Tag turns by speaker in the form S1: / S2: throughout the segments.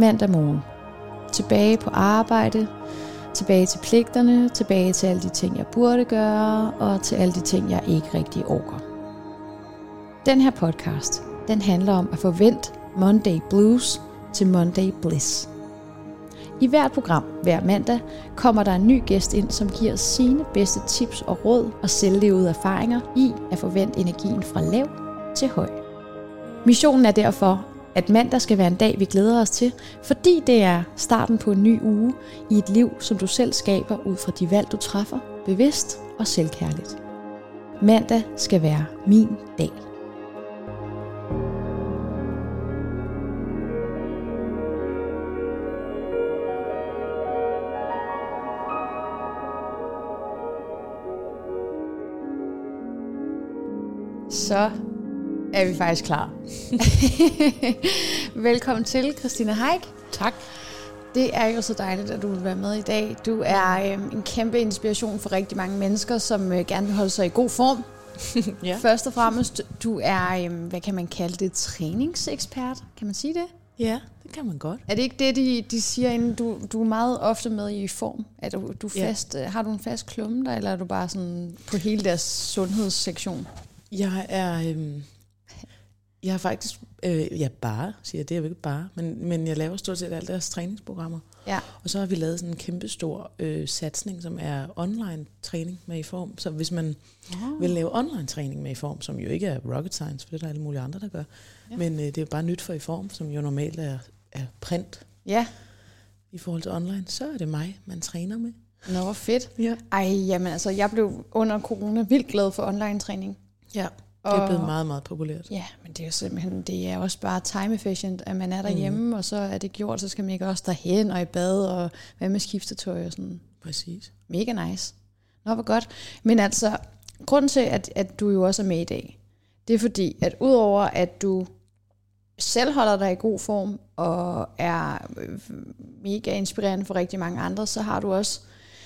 S1: Mandag morgen. Tilbage på arbejde, tilbage til pligterne, tilbage til alle de ting, jeg burde gøre, og til alle de ting, jeg ikke rigtig orker. Den her podcast, den handler om at få vendt Monday Blues til Monday Bliss. I hvert program, hver mandag, kommer der en ny gæst ind, som giver sine bedste tips og råd og selvlevede erfaringer i at forvente energien fra lav til høj. Missionen er derfor, at mandag skal være en dag, vi glæder os til, fordi det er starten på en ny uge i et liv, som du selv skaber ud fra de valg, du træffer, bevidst og selvkærligt. Mandag skal være min dag. Så er vi faktisk klar. Velkommen til, Christina Haik.
S2: Tak.
S1: Det er jo så dejligt, at du vil være med i dag. Du er en kæmpe inspiration for rigtig mange mennesker, som gerne vil holde sig i god form.
S2: Ja.
S1: Først og fremmest, du er, hvad kan man kalde det, træningsekspert? Kan man sige det?
S2: Ja, det kan man godt.
S1: Er det ikke det, de siger inden? Du er meget ofte med i form. Er du fast, har du en fast klumme der, eller er du bare sådan på hele deres sundhedssektion?
S2: Jeg har faktisk, siger det er jo ikke bare, men jeg laver stort set alle deres træningsprogrammer.
S1: Ja.
S2: Og så har vi lavet sådan en kæmpestor satsning, som er online træning med i form. Så hvis man vil lave online træning med i form, som jo ikke er rocket science, for det er der alle mulige andre, der gør, men det er jo bare nyt for i form, som jo normalt er print.
S1: Ja. I
S2: forhold til online, så er det mig, man træner med.
S1: Nå, hvor fedt.
S2: Ja.
S1: Ej, jamen altså, jeg blev under corona vildt glad for online træning.
S2: Ja. Det er blevet meget, meget populært.
S1: Ja, men det er jo simpelthen, det er også bare time efficient, at man er derhjemme, og så er det gjort, så skal man ikke også derhen og i bad, og hvad med skiftetøj og sådan.
S2: Præcis.
S1: Mega nice. Nå, hvor godt. Men altså, grunden til, at du jo også er med i dag, det er fordi, at udover at du selv holder dig i god form, og er mega inspirerende for rigtig mange andre, så har du også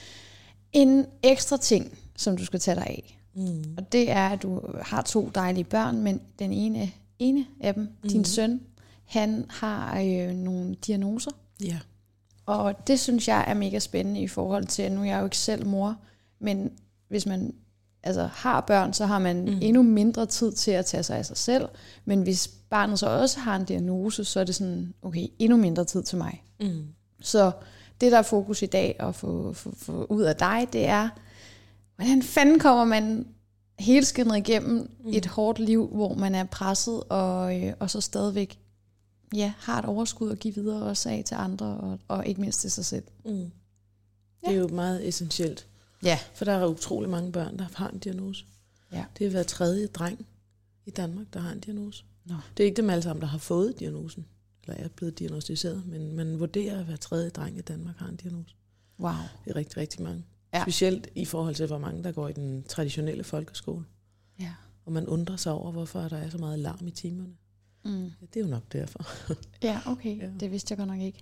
S1: en ekstra ting, som du skal tage dig af. Og det er, at du har 2 dejlige børn, men den ene af dem, din søn, han har nogle diagnoser.
S2: Ja.
S1: Og det synes jeg er mega spændende i forhold til, at nu er jeg jo ikke selv mor, men hvis man har børn, så har man endnu mindre tid til at tage sig af sig selv. Men hvis barnet så også har en diagnose, så er det sådan, okay, endnu mindre tid til mig. Så det, der er fokus i dag at få ud af dig, det er, hvordan fanden kommer man helskindet igennem et hårdt liv, hvor man er presset, og så stadigvæk har et overskud at give videre også af til andre, og ikke mindst til sig selv.
S2: Det er jo meget essentielt.
S1: Ja.
S2: For der er utrolig mange børn, der har en diagnose.
S1: Ja.
S2: Det er hver 3. dreng i Danmark, der har en diagnose.
S1: Nå.
S2: Det er ikke dem alle sammen, der har fået diagnosen, eller er blevet diagnostiseret, men man vurderer, at hver 3. dreng i Danmark har en diagnose.
S1: Wow.
S2: Det er rigtig, rigtig mange.
S1: Ja.
S2: Specielt i forhold til, hvor mange der går i den traditionelle folkeskole.
S1: Ja.
S2: Og man undrer sig over, hvorfor der er så meget larm i timerne. Ja, det er jo nok derfor.
S1: Ja, okay. Ja. Det vidste jeg godt nok ikke.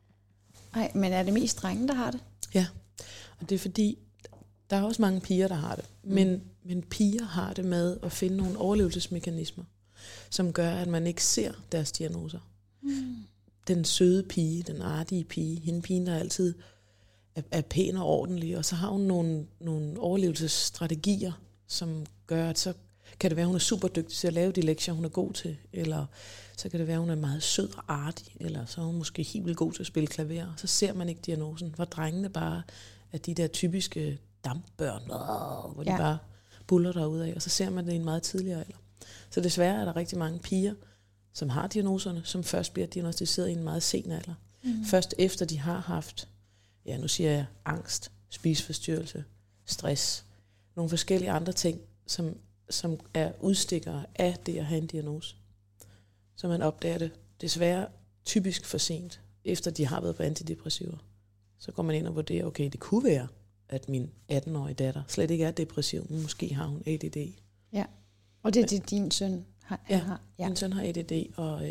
S1: Ej, men er det mest drenge, der har det?
S2: Ja, og det er fordi, der er også mange piger, der har det. Men piger har det med at finde nogle overlevelsesmekanismer, som gør, at man ikke ser deres diagnoser. Den søde pige, den artige pige, hende pigen, der altid er pæn og ordentlig, og så har hun nogle overlevelsesstrategier, som gør, at så kan det være, at hun er super dygtig til at lave de lektier, hun er god til, eller så kan det være, at hun er meget sød og artig, eller så er hun måske helt vildt god til at spille klaver, og så ser man ikke diagnosen, hvor drengene bare er de der typiske dampbørn, hvor de bare buller derudad, og så ser man det i en meget tidligere alder. Så desværre er der rigtig mange piger, som har diagnoserne, som først bliver diagnosticeret i en meget sen alder. Først efter de har haft, nu siger jeg, angst, spiseforstyrrelse, stress, nogle forskellige andre ting, som er udstikkere af det at have en diagnose. Så man opdager det desværre typisk for sent, efter de har været på antidepressiver. Så går man ind og vurderer, okay, det kunne være, at min 18-årige datter slet ikke er depressiv, men måske har hun ADD.
S1: Ja, og det er det, din søn har?
S2: Ja, min søn har ADD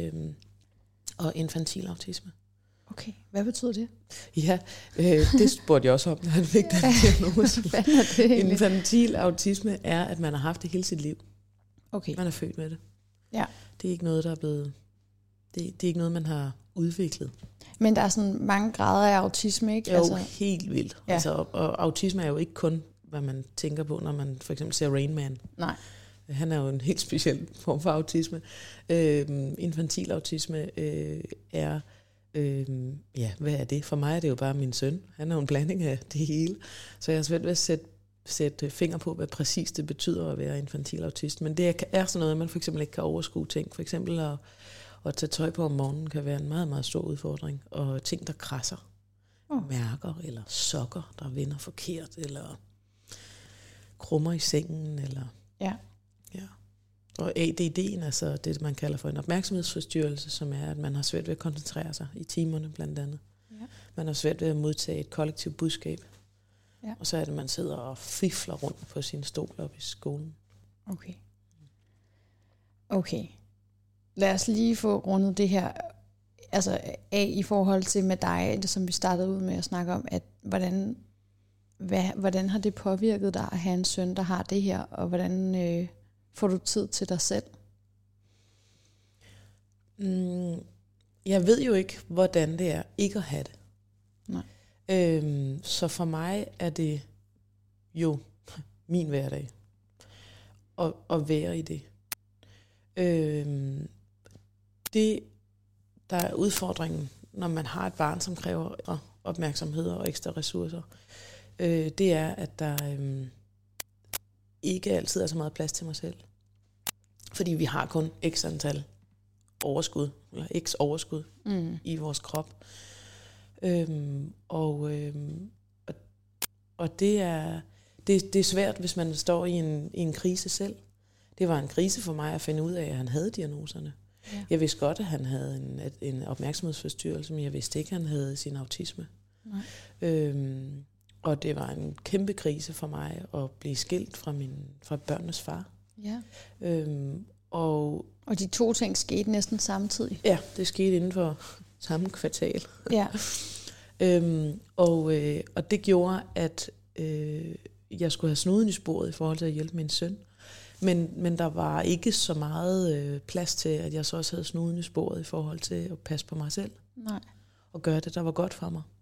S2: og infantil autisme.
S1: Okay, hvad betyder det?
S2: Ja, det spurgte jeg også om, når han fik den diagnose.
S1: Hvad er det egentlig?
S2: Infantil autisme er, at man har haft det hele sit liv.
S1: Okay.
S2: Man er født med det.
S1: Ja.
S2: Det er ikke noget, der er blevet... Det er ikke noget, man har udviklet.
S1: Men der er sådan mange grader af autisme, ikke?
S2: Jo, altså, helt vildt.
S1: Ja.
S2: Altså, og autisme er jo ikke kun, hvad man tænker på, når man for eksempel ser Rain Man.
S1: Nej.
S2: Han er jo en helt speciel form for autisme. Infantil autisme er... hvad er det? For mig er det jo bare min søn. Han er jo en blanding af det hele. Så jeg har svært ved at sætte finger på, hvad præcis det betyder at være infantil autist. Men det er sådan noget, at man for eksempel ikke kan overskue ting. For eksempel at tage tøj på om morgenen kan være en meget, meget stor udfordring. Og ting, der krasser. Mærker, eller sokker, der vender forkert, eller krummer i sengen, eller...
S1: Ja.
S2: Og ADD'en, altså det, man kalder for en opmærksomhedsforstyrrelse, som er, at man har svært ved at koncentrere sig i timerne blandt andet. Ja. Man har svært ved at modtage et kollektivt budskab. Ja. Og så er det, at man sidder og fifler rundt på sin stol op i skolen.
S1: Okay. Lad os lige få rundet det her altså af i forhold til med dig, det som vi startede ud med at snakke om, at hvordan har det påvirket dig at have en søn, der har det her, og hvordan får du tid til dig selv?
S2: Jeg ved jo ikke, hvordan det er ikke at have det.
S1: Nej.
S2: Så for mig er det jo min hverdag at være i det. Det, der er udfordringen, når man har et barn, som kræver opmærksomhed og ekstra ressourcer, det er, at der ikke altid er så meget plads til mig selv. Fordi vi har kun x antal overskud, eller x overskud i vores krop. Og det er svært, hvis man står i en krise selv. Det var en krise for mig at finde ud af, at han havde diagnoserne. Ja. Jeg vidste godt, at han havde en opmærksomhedsforstyrrelse, men jeg vidste ikke, at han havde sin autisme. Nej. Og det var en kæmpe krise for mig at blive skilt fra børnenes far. Ja. Og
S1: de to ting skete næsten samtidig?
S2: Ja, det skete inden for samme kvartal.
S1: Ja.
S2: Og det gjorde, at jeg skulle have snuden i sporet i forhold til at hjælpe min søn. Men der var ikke så meget plads til, at jeg så også havde snuden i sporet i forhold til at passe på mig selv.
S1: Nej.
S2: Og gøre det, der var godt for mig.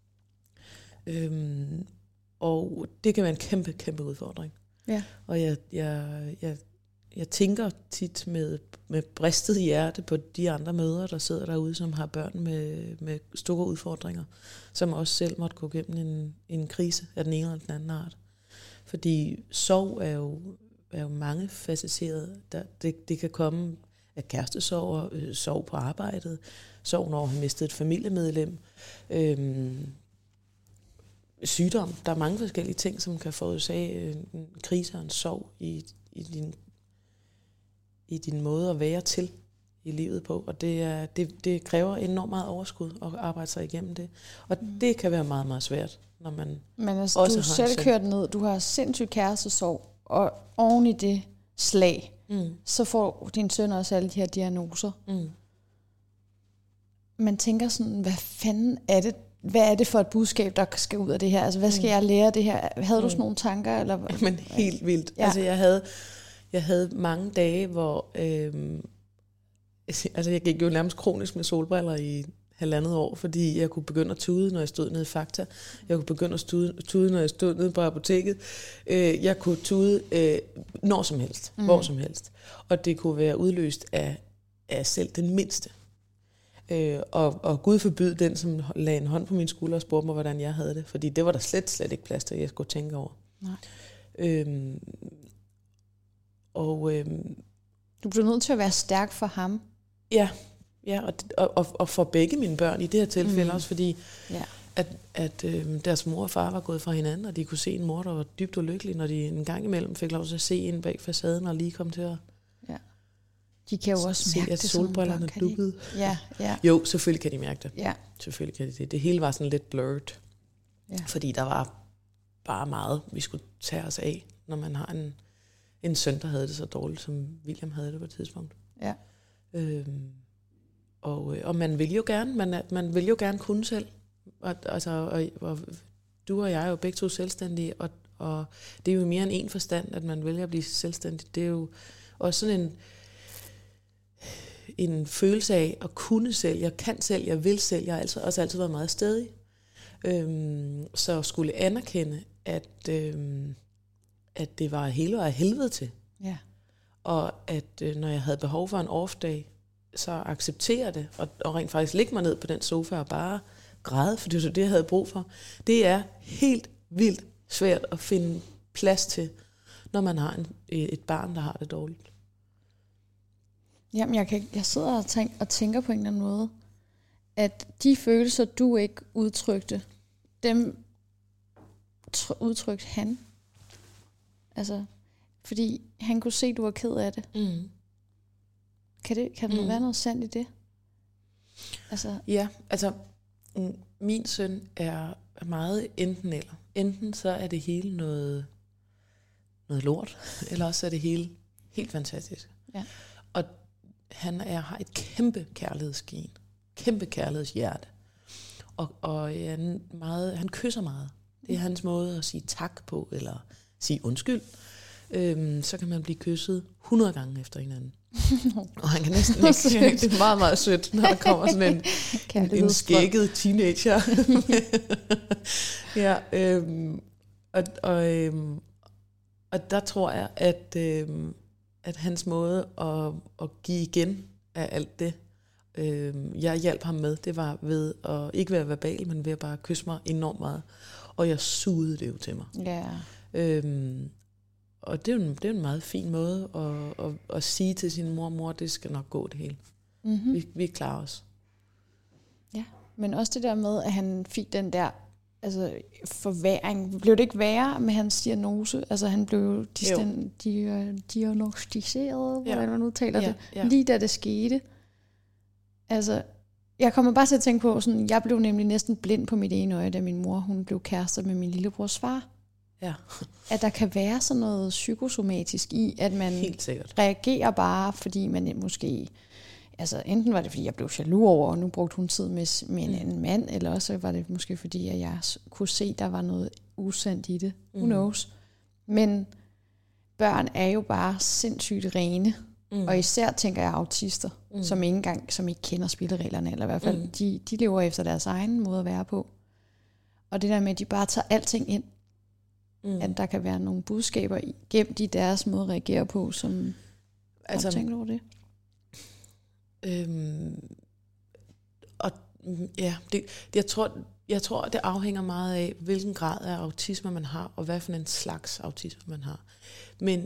S2: Og det kan være en kæmpe, kæmpe udfordring. Ja. Og jeg tænker tit med bristet hjerte på de andre mødre, der sidder derude, som har børn med store udfordringer, som også selv måtte gå gennem en krise af den ene eller den anden art. Fordi sorg er jo mange facetteret. Det kan komme af kærestesorg, sorg på arbejdet, sorg når at have mistet et familiemedlem, sygdom. Der er mange forskellige ting, som kan forårsage en krise og en sorg i din måde at være til i livet på. Og det kræver enormt meget overskud at arbejde sig igennem det. Og det kan være meget, meget svært, når man
S1: Men altså,
S2: også
S1: du selv kørt ned, du har sindssygt kærestesorg, og oven i det slag, så får din søn også alle de her diagnoser. Man tænker sådan, hvad fanden er det? Hvad er det for et budskab, der skal ud af det her? Altså, hvad skal jeg lære af det her? Havde du sådan nogle tanker? Eller?
S2: Men helt vildt. Ja. Altså, jeg havde mange dage, hvor... jeg gik jo nærmest kronisk med solbriller i 1,5 år, fordi jeg kunne begynde at tude, når jeg stod nede i Fakta. Jeg kunne begynde at tude, når jeg stod nede på apoteket. Jeg kunne tude når som helst, hvor som helst. Og det kunne være udløst af selv den mindste. Og Gud forbyde den, som lagde en hånd på min skulder og spurgte mig, hvordan jeg havde det. Fordi det var der slet ikke plads til, at jeg skulle tænke over. Nej.
S1: Du blev nødt til at være stærk for ham.
S2: Ja, og for begge mine børn i det her tilfælde også, fordi at deres mor og far var gået fra hinanden, og de kunne se en mor, der var dybt ulykkelig, når de en gang imellem fik lov til at se ind bag facaden og lige kom til at
S1: de kan jo også mærke
S2: at solbrillerne dukkede.
S1: Ja.
S2: Jo, selvfølgelig kan de mærke det.
S1: Ja.
S2: Selvfølgelig kan de det. Det hele var sådan lidt blurred. Ja. Fordi der var bare meget, vi skulle tage os af, når man har en søn, der havde det så dårligt, som William havde det på et tidspunkt. Ja. Og man vil jo gerne, man vil jo gerne kunne selv. Og du og jeg er jo begge to selvstændige, og det er jo mere end en forstand, at man vælger at blive selvstændig. Det er jo også sådan en følelse af at kunne selv. Jeg kan selv, jeg vil selv. Jeg har altså også altid været meget stædig. Så skulle anerkende, at det var hele af helvede til.
S1: Ja.
S2: Og at når jeg havde behov for en off-dag, så acceptere det, og rent faktisk lægge mig ned på den sofa og bare græde, for det var det, jeg havde brug for. Det er helt vildt svært at finde plads til, når man har et barn, der har det dårligt.
S1: Jamen, jeg sidder og tænker på en eller anden måde, at de følelser, du ikke udtrykte, dem udtrykte han. Altså, fordi han kunne se, at du var ked af det.
S2: Mm.
S1: Kan der være noget sandt i det? Altså.
S2: Ja, altså min søn er meget enten eller. Enten så er det hele noget lort, eller også er det hele helt fantastisk.
S1: Ja.
S2: Og han har et kæmpe kærlighedsgen, kæmpe kærlighedshjerte. Og han kysser meget. Det er hans måde at sige tak på, eller sige undskyld. Så kan man blive kysset 100 gange efter hinanden. Og han kan næsten ikke. Det er meget, meget sødt, når der kommer sådan en skægget teenager. Ja, og der tror jeg, at hans måde at give igen af alt det, jeg hjalp ham med, det var ved at ikke være verbal, men ved at bare kysse mig enormt meget. Og jeg sugede det jo til mig.
S1: Ja.
S2: Og det er jo en meget fin måde at sige til sin mor, det skal nok gå det hele. Mm-hmm. Vi klarer os.
S1: Ja, men også det der med, at han fik den der forværing. Blev det ikke værre med hans diagnose? Altså han blev diagnostiseret, hvordan man udtaler det, lige da det skete. Altså, jeg kommer bare til at tænke på, sådan, jeg blev nemlig næsten blind på mit ene øje, da min mor hun blev kærester med min lillebrors far.
S2: Ja.
S1: At der kan være sådan noget psykosomatisk i, at man reagerer bare, fordi man måske, altså enten var det, fordi jeg blev jaloux over, og nu brugte hun tid med en mand, eller også var det måske, fordi at jeg kunne se, der var noget usandt i det. Who knows? Men børn er jo bare sindssygt rene, og især tænker jeg autister, som ikke kender spillereglerne, eller i hvert fald, de lever efter deres egen måde at være på. Og det der med, at de bare tager alting ind, at der kan være nogle budskaber gemt i deres måde at reagere på, som tænker over det? Jeg tror, det afhænger meget af, hvilken grad af autisme man har, og hvad for en slags autisme man har. Men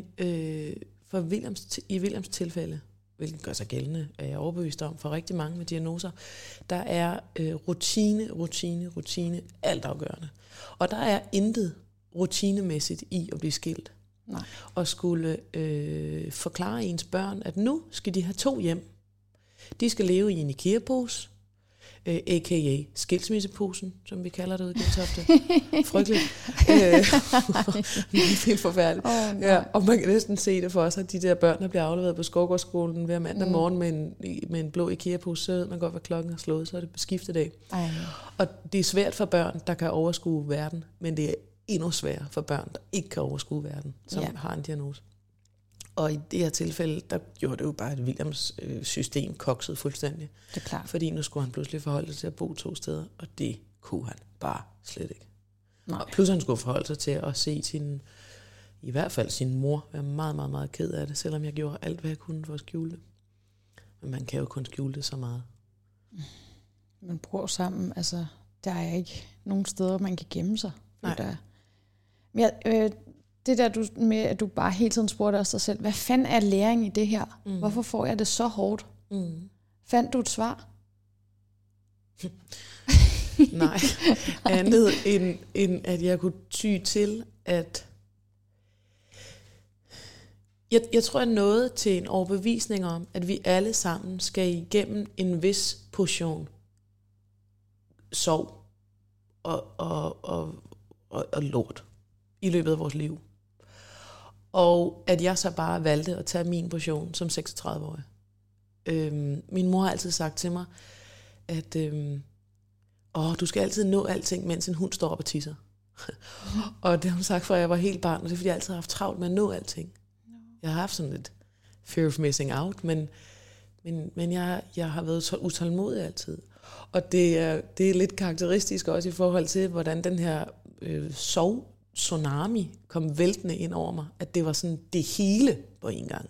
S1: i Williams tilfælde, hvilket gør sig gældende, er jeg overbevist om, for rigtig mange med diagnoser, der er rutine altafgørende. Og der er intet rutinemæssigt i at blive skilt. Nej.
S2: Og skulle forklare ens børn, at nu skal de have 2 hjem. De skal leve i en IKEA-pose, a.k.a. skilsmisseposen, som vi kalder det ude i Gentofte. Frygteligt. Det er helt forfærdeligt. Ja, og man kan næsten se det for sig, at de der børn, der bliver afleveret på Skovgårdsskolen hver mandag morgen med en blå IKEA-pose, så ved man godt, hvad klokken er slået, så er det beskiftedag. Og det er svært for børn, der kan overskue verden, men det er endnu sværere for børn, der ikke kan overskue verden, som har en diagnose. Og i det her tilfælde, der gjorde det jo bare, at Williams system koksede fuldstændig.
S1: Det er klart.
S2: Fordi nu skulle han pludselig forholde sig til at bo 2 steder, og det kunne han bare slet ikke.
S1: Nej.
S2: Og plus han skulle forholde sig til at se i hvert fald sin mor være meget, meget, meget ked af det, selvom jeg gjorde alt, hvad jeg kunne for at skjule det. Men man kan jo kun skjule det så meget.
S1: Man bor sammen, altså der er ikke nogen steder, man kan gemme sig.
S2: Nej.
S1: Det der med, at du bare hele tiden spurgte dig selv, hvad fanden er læring i det her? Hvorfor får jeg det så hårdt? Fandt du et svar?
S2: Nej, andet end at jeg kunne ty til, at jeg tror, jeg nåede til en overbevisning om, at vi alle sammen skal igennem en vis portion sorg og lort i løbet af vores liv. Og at jeg så bare valgte at tage min portion som 36-årig. Min mor har altid sagt til mig, at du skal altid nå alting, mens en hund står op og tisser. Og det har hun sagt, fra jeg var helt barn, og det er fordi, jeg altid har haft travlt med at nå alting. Jeg har haft sådan lidt fear of missing out, Men jeg har været utålmodig altid. Og det er lidt karakteristisk også i forhold til, hvordan den her tsunami kom væltende ind over mig. At det var sådan det hele på en gang.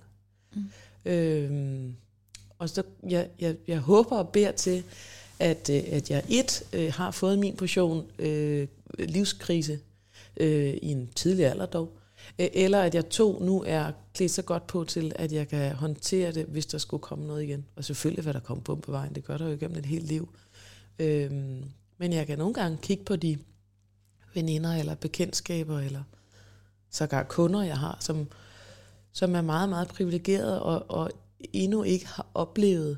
S2: Og så jeg håber og beder til, at jeg har fået min portion livskrise i en tidlig alder dog, eller at jeg nu er klædt så godt på til, at jeg kan håndtere det, hvis der skulle komme noget igen. Og selvfølgelig vil der komme bump på vejen, det gør der jo igennem et helt liv. Men jeg kan nogle gange kigge på de veninder eller bekendtskaber, eller sågar kunder, jeg har, som er meget, meget privilegerede, og endnu ikke har oplevet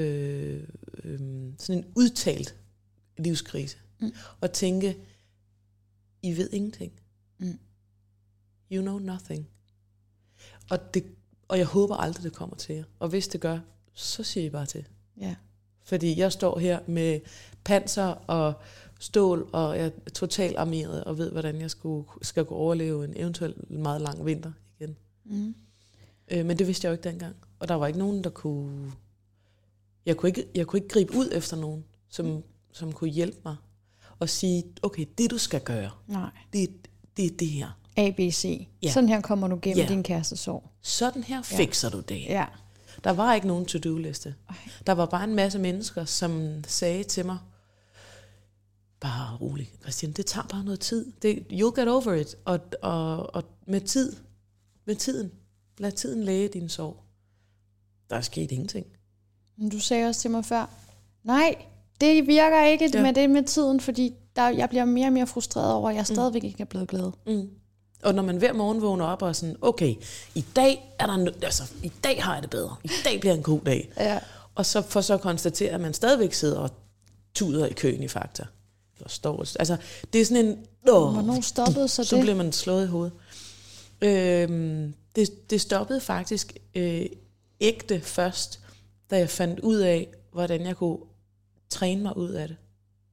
S2: sådan en udtalt livskrise. Og tænke, I ved ingenting. You know nothing. Og jeg håber aldrig, det kommer til jer. Og hvis det gør, så siger I bare til.
S1: Ja.
S2: Fordi jeg står her med panser og stål, og jeg er totalt armeret, og ved, hvordan jeg skal kunne overleve en eventuelt meget lang vinter igen. Men det vidste jeg jo ikke dengang. Og der var ikke nogen, der kunne... Jeg kunne ikke gribe ud efter nogen, som kunne hjælpe mig. Og sige, okay, det du skal gøre, det er det her.
S1: ABC. Ja. Sådan her kommer du gennem din kærestesorg.
S2: Sådan her fikser du det.
S1: Ja.
S2: Der var ikke nogen to-do-liste. Der var bare en masse mennesker, som sagde til mig, bare rolig, Christian, det tager bare noget tid. You'll get over it. Og med tiden, lad tiden læge din sorg. Der er sket ingenting.
S1: Men du sagde også til mig før, nej, det virker ikke med det med tiden, fordi jeg bliver mere og mere frustreret over, at jeg stadigvæk ikke er blevet glad.
S2: Og når man hver morgen vågner op og sådan, okay, i dag har jeg det bedre. I dag bliver en god dag.
S1: Ja.
S2: Og så for så at konstatere, at man stadigvæk sidder og tuder i køen i Fakta. Eller står, altså, det er sådan en...
S1: Hvornår stoppede så det?
S2: Så bliver man slået i hovedet. Det stoppede faktisk ægte først, da jeg fandt ud af, hvordan jeg kunne træne mig ud af det.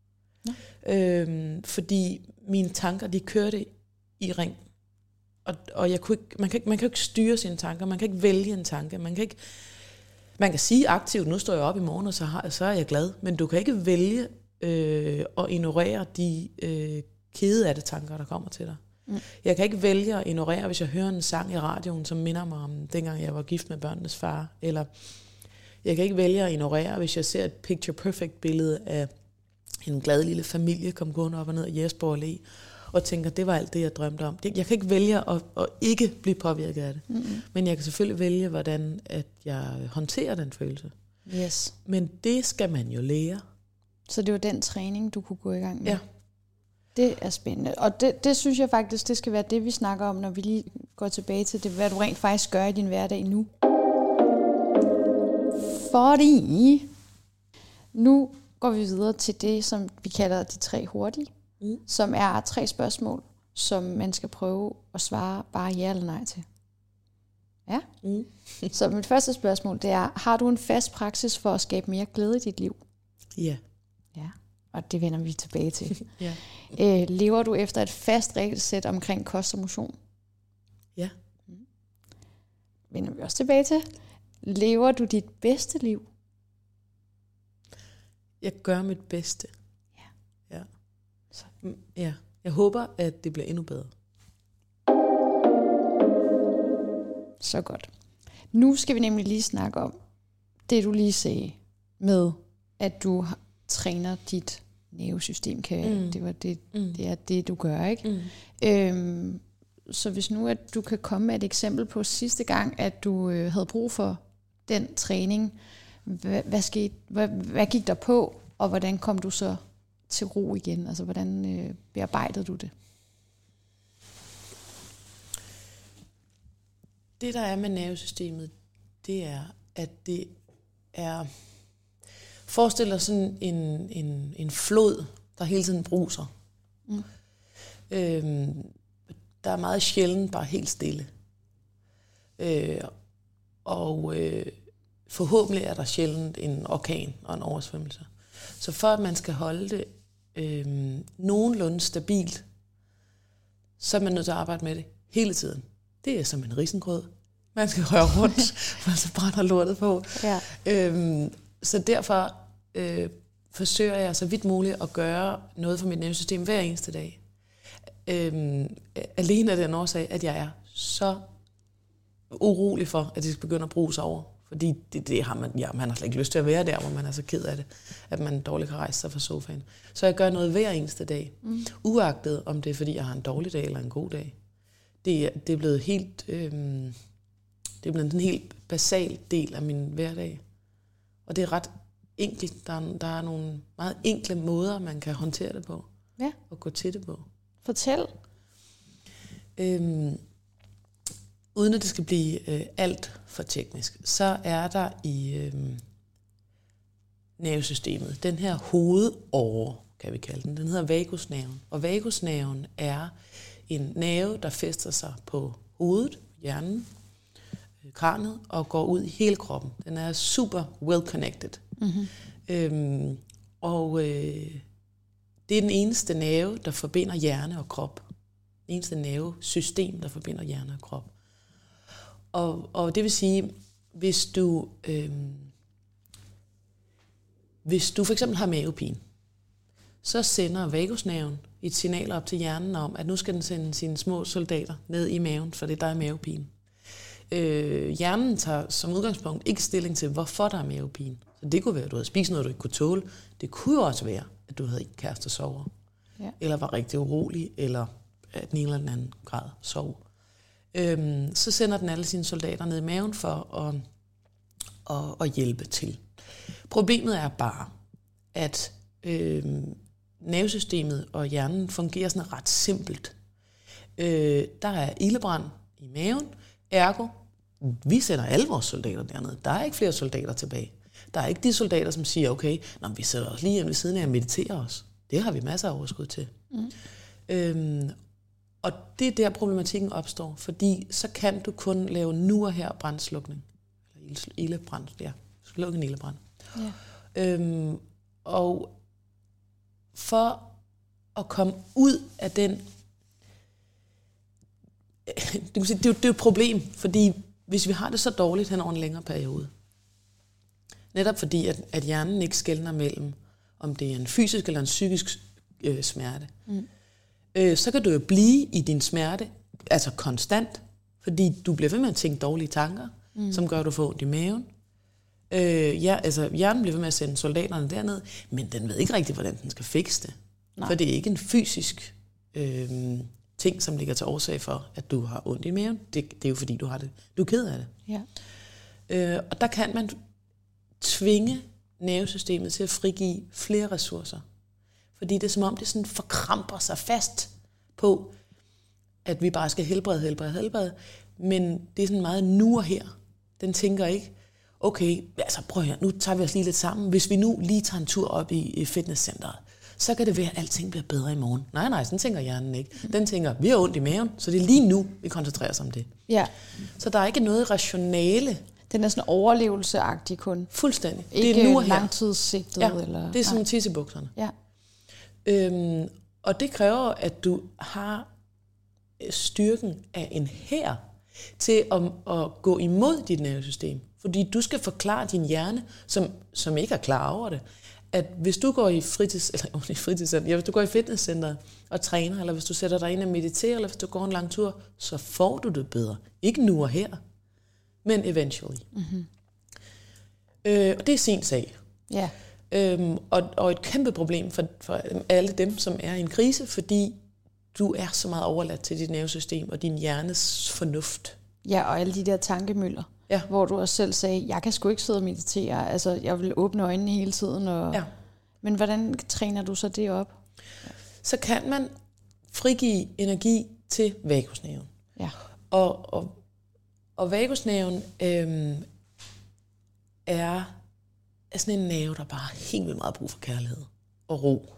S2: Fordi mine tanker, de kørte i ring. Og jeg kunne ikke, man kan ikke styre sine tanker, man kan ikke vælge en tanke, man kan sige aktivt, nu står jeg op i morgen, og så er jeg glad, men du kan ikke vælge at ignorere de kede af det tanker, der kommer til dig. Jeg kan ikke vælge at ignorere, hvis jeg hører en sang i radioen, som minder mig om dengang jeg var gift med børnenes far, eller jeg kan ikke vælge at ignorere, hvis jeg ser et picture perfect billede af en glad lille familie, kom gående op og ned af Jesper Allé, og tænker, det var alt det, jeg drømte om. Jeg kan ikke vælge at ikke blive påvirket af det. Men jeg kan selvfølgelig vælge, hvordan at jeg håndterer den følelse.
S1: Yes.
S2: Men det skal man jo lære.
S1: Så det var den træning, du kunne gå i gang med?
S2: Ja.
S1: Det er spændende. Og det synes jeg faktisk, det skal være det, vi snakker om, når vi lige går tilbage til det, hvad du rent faktisk gør i din hverdag nu. Fordi nu går vi videre til det, som vi kalder de 3 hurtige, som er 3 spørgsmål, som man skal prøve at svare bare ja eller nej til. Ja? Så mit første spørgsmål, det er, har du en fast praksis for at skabe mere glæde i dit liv?
S2: Ja.
S1: Ja, og det vender vi tilbage til.
S2: Ja.
S1: Lever du efter et fast regelsæt omkring kost og motion?
S2: Ja.
S1: Vender vi også tilbage til. Lever du dit bedste liv?
S2: Jeg gør mit bedste.
S1: Ja.
S2: Ja. Jeg håber, at det bliver endnu bedre.
S1: Så godt. Nu skal vi nemlig lige snakke om det, du lige sagde med, at du træner dit nervesystem. Det er det, du gør, ikke? Så hvis nu, at du kan komme med et eksempel på sidste gang, at du havde brug for den træning, hvad skete? Hvad gik der på, og hvordan kom du så til ro igen? Altså, hvordan bearbejdede du det?
S2: Det, der er med nervesystemet, det er, at det er... Forestil dig sådan en flod, der hele tiden bruser. Der er meget sjældent bare helt stille. Forhåbentlig er der sjældent en orkan og en oversvømmelse. Så for at man skal holde det nogenlunde stabilt, så er man nødt til at arbejde med det hele tiden. Det er som en risengrød. man skal røre rundt, for så brænder lortet på.
S1: Ja.
S2: Så derfor forsøger jeg så vidt muligt at gøre noget for mit nervesystem hver eneste dag. Alene af den årsag, at jeg er så urolig for, at det skal begynde at bruge sig over. Fordi det har man har slet ikke lyst til at være der, hvor man er så ked af det, at man dårligt kan rejse sig fra sofaen. Så jeg gør noget hver eneste dag, uagtet om det er, fordi jeg har en dårlig dag eller en god dag. Det er blevet helt, det er blevet en helt basal del af min hverdag. Og det er ret enkelt. Der er nogle meget enkle måder, man kan håndtere det på.
S1: Ja.
S2: Og gå til det på.
S1: Fortæl.
S2: Uden at det skal blive alt for teknisk, så er der i nervesystemet den her hovedåre, kan vi kalde den. Den hedder vagusnerven. Og vagusnerven er en nerve, der fæster sig på hovedet, hjernen, kraniet, og går ud i hele kroppen. Den er super well connected. Mm-hmm. Det er den eneste nerve, der forbinder hjerne og krop. Det eneste nervesystem, der forbinder hjerne og krop. Og det vil sige, hvis du for eksempel har mavepine, så sender vagusnerven et signal op til hjernen om, at nu skal den sende sine små soldater ned i maven, for det der er mavepine. Hjernen tager som udgangspunkt ikke stilling til, hvorfor der er mavepine. Så det kunne være, at du havde spist noget, du ikke kunne tåle. Det kunne jo også være, at du havde ikke kæreste sover. Ja. Eller var rigtig urolig, eller at den ene eller den anden grad sov. Så sender den alle sine soldater ned i maven for at hjælpe til. Problemet er bare, at nervesystemet og hjernen fungerer sådan ret simpelt. Der er ildebrand i maven, ergo, vi sender alle vores soldater dernede. Der er ikke flere soldater tilbage. Der er ikke de soldater, som siger, okay, vi sætter os lige hjemme ved siden af og mediterer os. Det har vi masser af overskud til. Og det er der problematikken opstår, fordi så kan du kun lave nu og her brandslukning. Eller ildebrand, ja. Sluk en ildebrand. Ja. Og for at komme ud af den, du kan sige, det er et problem, fordi hvis vi har det så dårligt hen over en længere periode, netop fordi at hjernen ikke skelner mellem, om det er en fysisk eller en psykisk smerte, så kan du jo blive i din smerte, altså konstant, fordi du bliver ved med at tænke dårlige tanker, som gør, at du får ondt i maven. Hjernen bliver ved med at sende soldaterne derned, men den ved ikke rigtig, hvordan den skal fikse det. Nej. For det er ikke en fysisk ting, som ligger til årsag for, at du har ondt i maven. Det er jo fordi, du er ked af det. Ja. Og der kan man tvinge nervesystemet til at frigive flere ressourcer. Fordi det er som om, det sådan forkramper sig fast på, at vi bare skal helbrede. Men det er sådan meget nu og her. Den tænker ikke, okay, altså prøv her, nu tager vi os lige lidt sammen. Hvis vi nu lige tager en tur op i fitnesscenteret, så kan det være, at alting bliver bedre i morgen. Nej, sådan tænker hjernen ikke. Den tænker, vi har ondt i maven, så det er lige nu, vi koncentrerer os om det. Ja. Så der er ikke noget rationale.
S1: Den er sådan overlevelseagtig kun.
S2: Fuldstændig.
S1: Ikke
S2: det er nu og her.
S1: Langtidssigtet.
S2: Ja,
S1: eller?
S2: Det er som tissebukserne. Ja. Og det kræver, at du har styrken af en hær til at gå imod dit nervesystem. Fordi du skal forklare din hjerne, som ikke er klar over det, at hvis du går i hvis du går i fitnesscenteret og træner, eller hvis du sætter dig ind og mediterer, eller hvis du går en lang tur, så får du det bedre. Ikke nu og her, men eventually. Mm-hmm. Og det er sin sag. Ja. Og et kæmpe problem for alle dem, som er i en krise, fordi du er så meget overladt til dit nervesystem og din hjernes fornuft.
S1: Ja, og alle de der tankemøller, hvor du også selv sagde, jeg kan sgu ikke sidde og meditere, altså jeg vil åbne øjnene hele tiden. Men hvordan træner du så det op?
S2: Så kan man frigive energi til vagusnerven. Ja. Og vagusnerven er sådan en nerve, der bare har helt vildt meget brug for kærlighed og ro.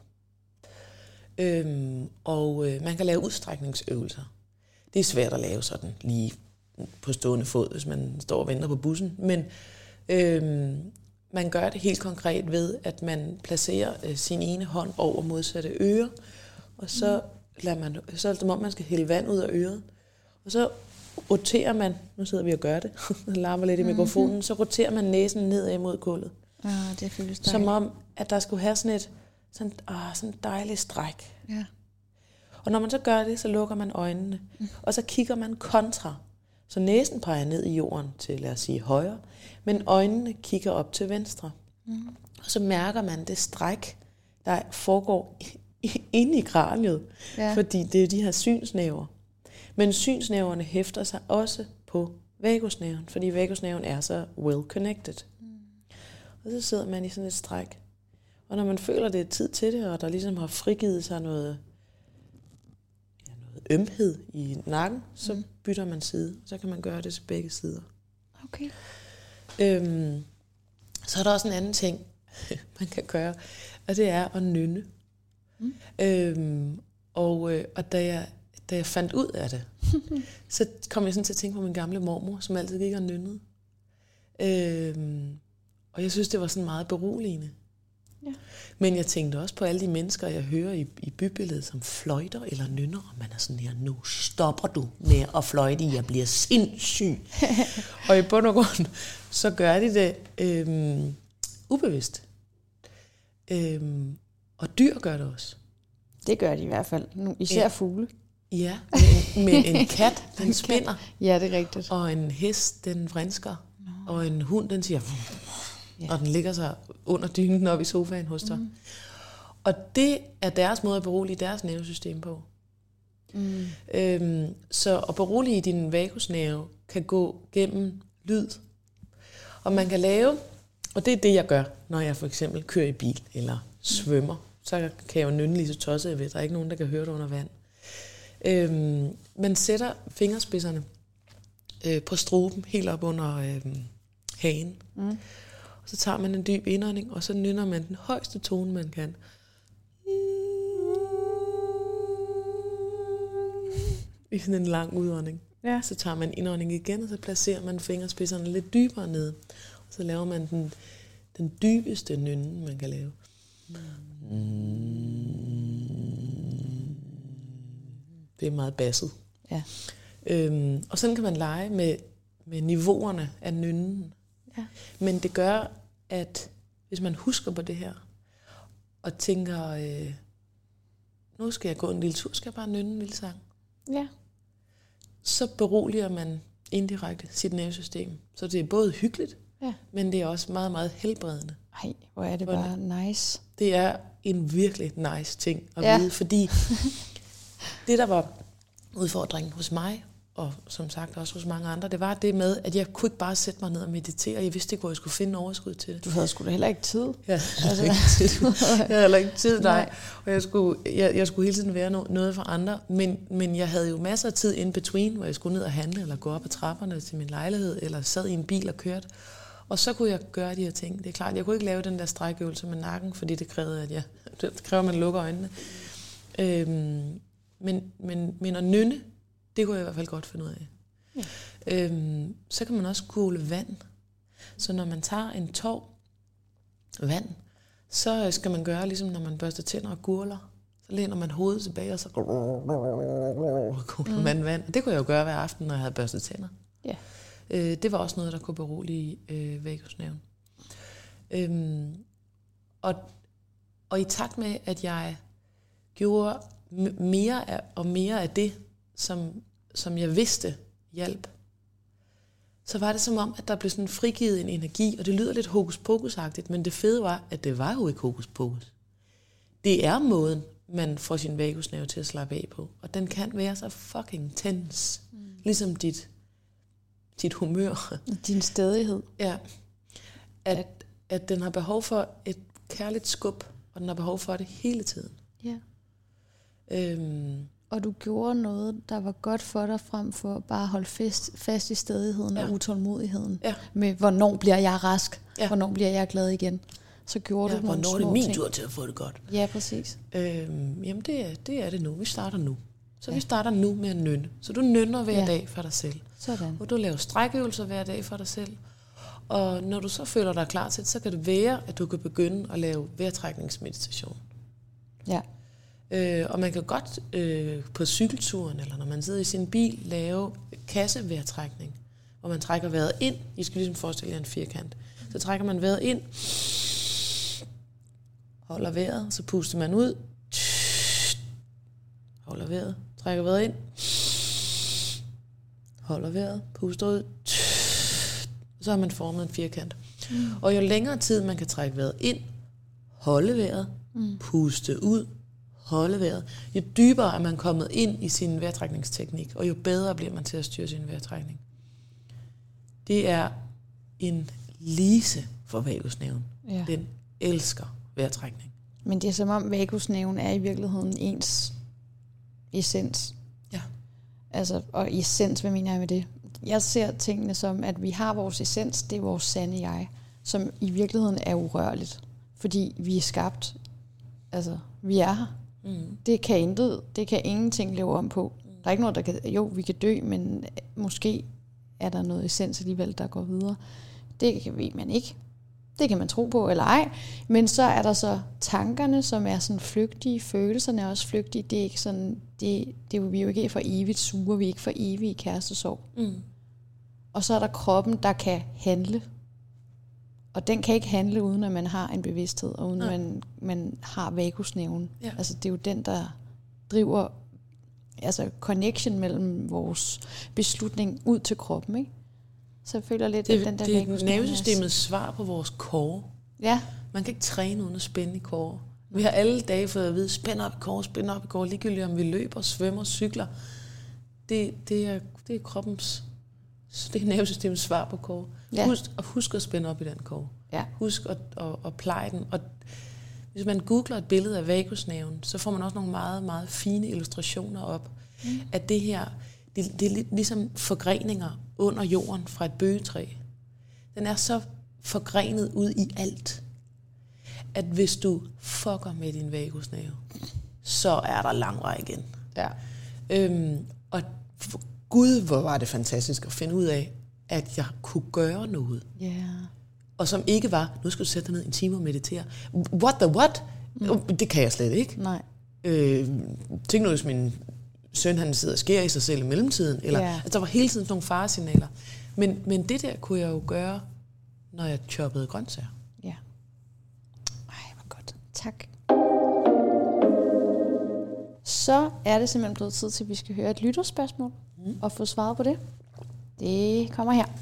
S2: Man kan lave udstrækningsøvelser. Det er svært at lave sådan lige på stående fod, hvis man står og venter på bussen. Men man gør det helt konkret ved, at man placerer sin ene hånd over modsatte øre, og så er det som om, man skal hælde vand ud af øret. Og så roterer man, nu sidder vi og gør det, larmer lidt i mikrofonen, så roterer man næsen nedad mod gulvet.
S1: Det føles dejligt.
S2: Som om, at der skulle have sådan et dejligt stræk.
S1: Ja.
S2: Og når man så gør det, så lukker man øjnene. Og så kigger man kontra. Så næsen peger ned i jorden til, lad os sige, højre. Men øjnene kigger op til venstre. Og så mærker man det stræk, der foregår inde i kraniet. Ja. Fordi det er de her synsnæver. Men synsnæverne hæfter sig også på vagusnerven. Fordi vagusnerven er så well connected. Og så sidder man i sådan et stræk. Og når man føler, det er tid til det, og der ligesom har frigivet sig noget ømhed i nakken, så bytter man side. Så kan man gøre det til begge sider.
S1: Okay.
S2: Så er der også en anden ting, man kan gøre, og det er at nynne. Og da jeg fandt ud af det, så kom jeg sådan til at tænke på min gamle mormor, som altid gik og nynnede. Og jeg synes, det var sådan meget beroligende. Ja. Men jeg tænkte også på alle de mennesker, jeg hører i bybilledet, som fløjter eller nynner, og man er sådan her, nu stopper du med at fløjte, jeg bliver sindssyg. Og i bund og grund, så gør de det ubevidst. Og dyr gør det også.
S1: Det gør de i hvert fald. Især fugle.
S2: Ja, men en kat, den spinder.
S1: Ja, det er rigtigt.
S2: Og en hest, den vrinsker. Og en hund, den siger... Og den ligger sig under dynen op i sofaen hos dig. Og det er deres måde at berolige deres nervesystem på. Så at berolige din vagusnerve kan gå gennem lyd. Og man kan lave, og det er det jeg gør, når jeg for eksempel kører i bil eller svømmer. Så kan jeg jo nynne lige så tosset jeg ved. Der er ikke nogen, der kan høre det under vand. Man sætter fingerspidserne på struben helt op under hagen. Og så tager man en dyb indånding, og så nynner man den højeste tone, man kan. I sådan en lang udånding. Ja. Så tager man indånding igen, og så placerer man fingerspidserne lidt dybere ned. Og så laver man den dybeste nynne, man kan lave. Det er meget basset. Ja. Og sådan kan man lege med niveauerne af nynnen. Ja. Men det gør, at hvis man husker på det her, og tænker, nu skal jeg gå en lille tur, skal jeg bare nynne en lille sang. Ja. Så beroliger man indirekte sit nervesystem. Så det er både hyggeligt, men det er også meget, meget helbredende.
S1: Ej, hvor er det bare nice.
S2: Det er en virkelig nice ting at vide, fordi det, der var udfordringen hos mig, og som sagt også hos mange andre, det var det med, at jeg kunne ikke bare sætte mig ned og meditere. Jeg vidste ikke, hvor jeg skulle finde overskud til det.
S1: Du havde sgu da heller ikke tid.
S2: Jeg havde heller ikke tid, nej. Og jeg skulle hele tiden være noget for andre. Men jeg havde jo masser af tid in between, hvor jeg skulle ned og handle, eller gå op ad trapperne til min lejlighed, eller sad i en bil og kørte. Og så kunne jeg gøre de her ting. Det er klart, jeg kunne ikke lave den der strækøvelse med nakken, fordi det krævede, at man lukker øjnene. Men at nynne, det kunne jeg i hvert fald godt finde ud af. Ja. Så kan man også skåle vand. Så når man tager en tår vand, så skal man gøre ligesom når man børster tænder og gurler. Så læner man hovedet tilbage, og så skåler man vand. Det kunne jeg jo gøre hver aften, når jeg havde børstet tænder. Ja. Det var også noget, der kunne berolige vagusnerven. Og i takt med, at jeg gjorde mere og mere af det, som jeg vidste hjalp, så var det som om, at der blev sådan frigivet en energi, og det lyder lidt hokus pokus-agtigt, men det fede var, at det var jo ikke hokus pokus. Det er måden, man får sin vagusnerve til at slappe af på, og den kan være så fucking tens, ligesom dit humør.
S1: Din stædighed.
S2: Ja. At den har behov for et kærligt skub, og den har behov for det hele tiden. Ja.
S1: Og du gjorde noget, der var godt for dig, frem for bare at holde fast i stædigheden og utålmodigheden. Ja. Med, hvornår bliver jeg rask? Ja. Hvornår bliver jeg glad igen? Så gjorde du nogle små ting.
S2: Hvornår er det min tur til at få det godt?
S1: Ja, præcis.
S2: Jamen, det er det nu. Vi starter nu. Så vi starter nu med at nynne. Så du nynner hver dag for dig selv.
S1: Sådan.
S2: Og du laver strækøvelser hver dag for dig selv. Og når du så føler dig klar til det, så kan det være, at du kan begynde at lave vejrtrækningsmeditation. Ja. Og man kan godt på cykelturen, eller når man sidder i sin bil, lave kassevejrtrækning, hvor man trækker vejret ind. I skal ligesom forestille jer en firkant. Så trækker man vejret ind, holder vejret, så puster man ud, holder vejret, trækker vejret ind, holder vejret, puster ud, så har man formet en firkant. Og jo længere tid man kan trække vejret ind, holde vejret, puste ud, holde vejret, jo dybere er man kommet ind i sin vejrtrækningsteknik, og jo bedre bliver man til at styre sin vejrtrækning. Det er en lise for vagusnerven. Ja. Den elsker vejrtrækning.
S1: Men det er som om vagusnerven er i virkeligheden ens essens.
S2: Ja.
S1: Altså, og essens, hvad mener jeg med det? Jeg ser tingene som, at vi har vores essens, det er vores sande jeg, som i virkeligheden er urørligt. Fordi vi er skabt, altså, vi er her. Det kan ingenting leve om på. Der er ikke noget, der kan, jo, vi kan dø, men måske er der noget essens alligevel, der går videre. Det ved man ikke. Det kan man tro på, eller ej. Men så er der så tankerne, som er sådan flygtige. Følelserne er også flygtige. Det er ikke sådan, vi er jo ikke for evigt sure, vi er ikke for evigt i kærestesorg. Og så er der kroppen, der kan handle. Og den kan ikke handle, uden at man har en bevidsthed, og uden at man har vagusnerven. Ja. Altså det er jo den, der driver altså connection mellem vores beslutning ud til kroppen, ikke? Så jeg føler lidt, at den der vagusnerven...
S2: Det er nervesystemets svar på vores core.
S1: Ja.
S2: Man kan ikke træne uden at spænde i core. Vi har alle dage fået at vide, spænd op i core, ligegyldigt om vi løber, svømmer, cykler. Det er kroppens... Det er nervesystemets svar på core. Ja. Husk at spænde op i den core. Ja. Husk at pleje den. Og hvis man googler et billede af vagusnerven, så får man også nogle meget, meget fine illustrationer op. At det her, det er ligesom forgreninger under jorden fra et bøgetræ. Den er så forgrenet ud i alt, at hvis du fucker med din vagusnerve, så er der lang vej igen. Ja. Og Gud, hvor var det fantastisk at finde ud af, at jeg kunne gøre noget. Yeah. Og som ikke var, nu skal du sætte dig ned en time og meditere. What the what? Det kan jeg slet ikke.
S1: Nej.
S2: Tænk nu, hvis min søn han sidder og skærer i sig selv i mellemtiden. Eller, altså, der var hele tiden nogle faresignaler. Men det der kunne jeg jo gøre, når jeg choppede grøntsager.
S1: Ja. Ej, hvor godt. Tak. Så er det simpelthen blevet tid til, at vi skal høre et lytterspørgsmål og få svaret på det. Det kommer her.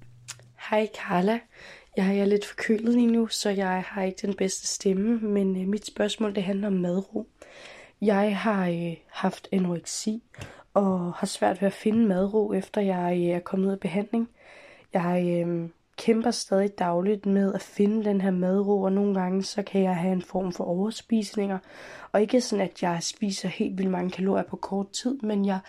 S3: Hej Carla. Jeg er lidt forkølet lige nu, så jeg har ikke den bedste stemme, men mit spørgsmål det handler om madro. Jeg har haft anoreksi og har svært ved at finde madro, efter jeg er kommet ud af behandling. Jeg kæmper stadig dagligt med at finde den her madro, og nogle gange så kan jeg have en form for overspisninger. Og ikke sådan, at jeg spiser helt vildt mange kalorier på kort tid, men jeg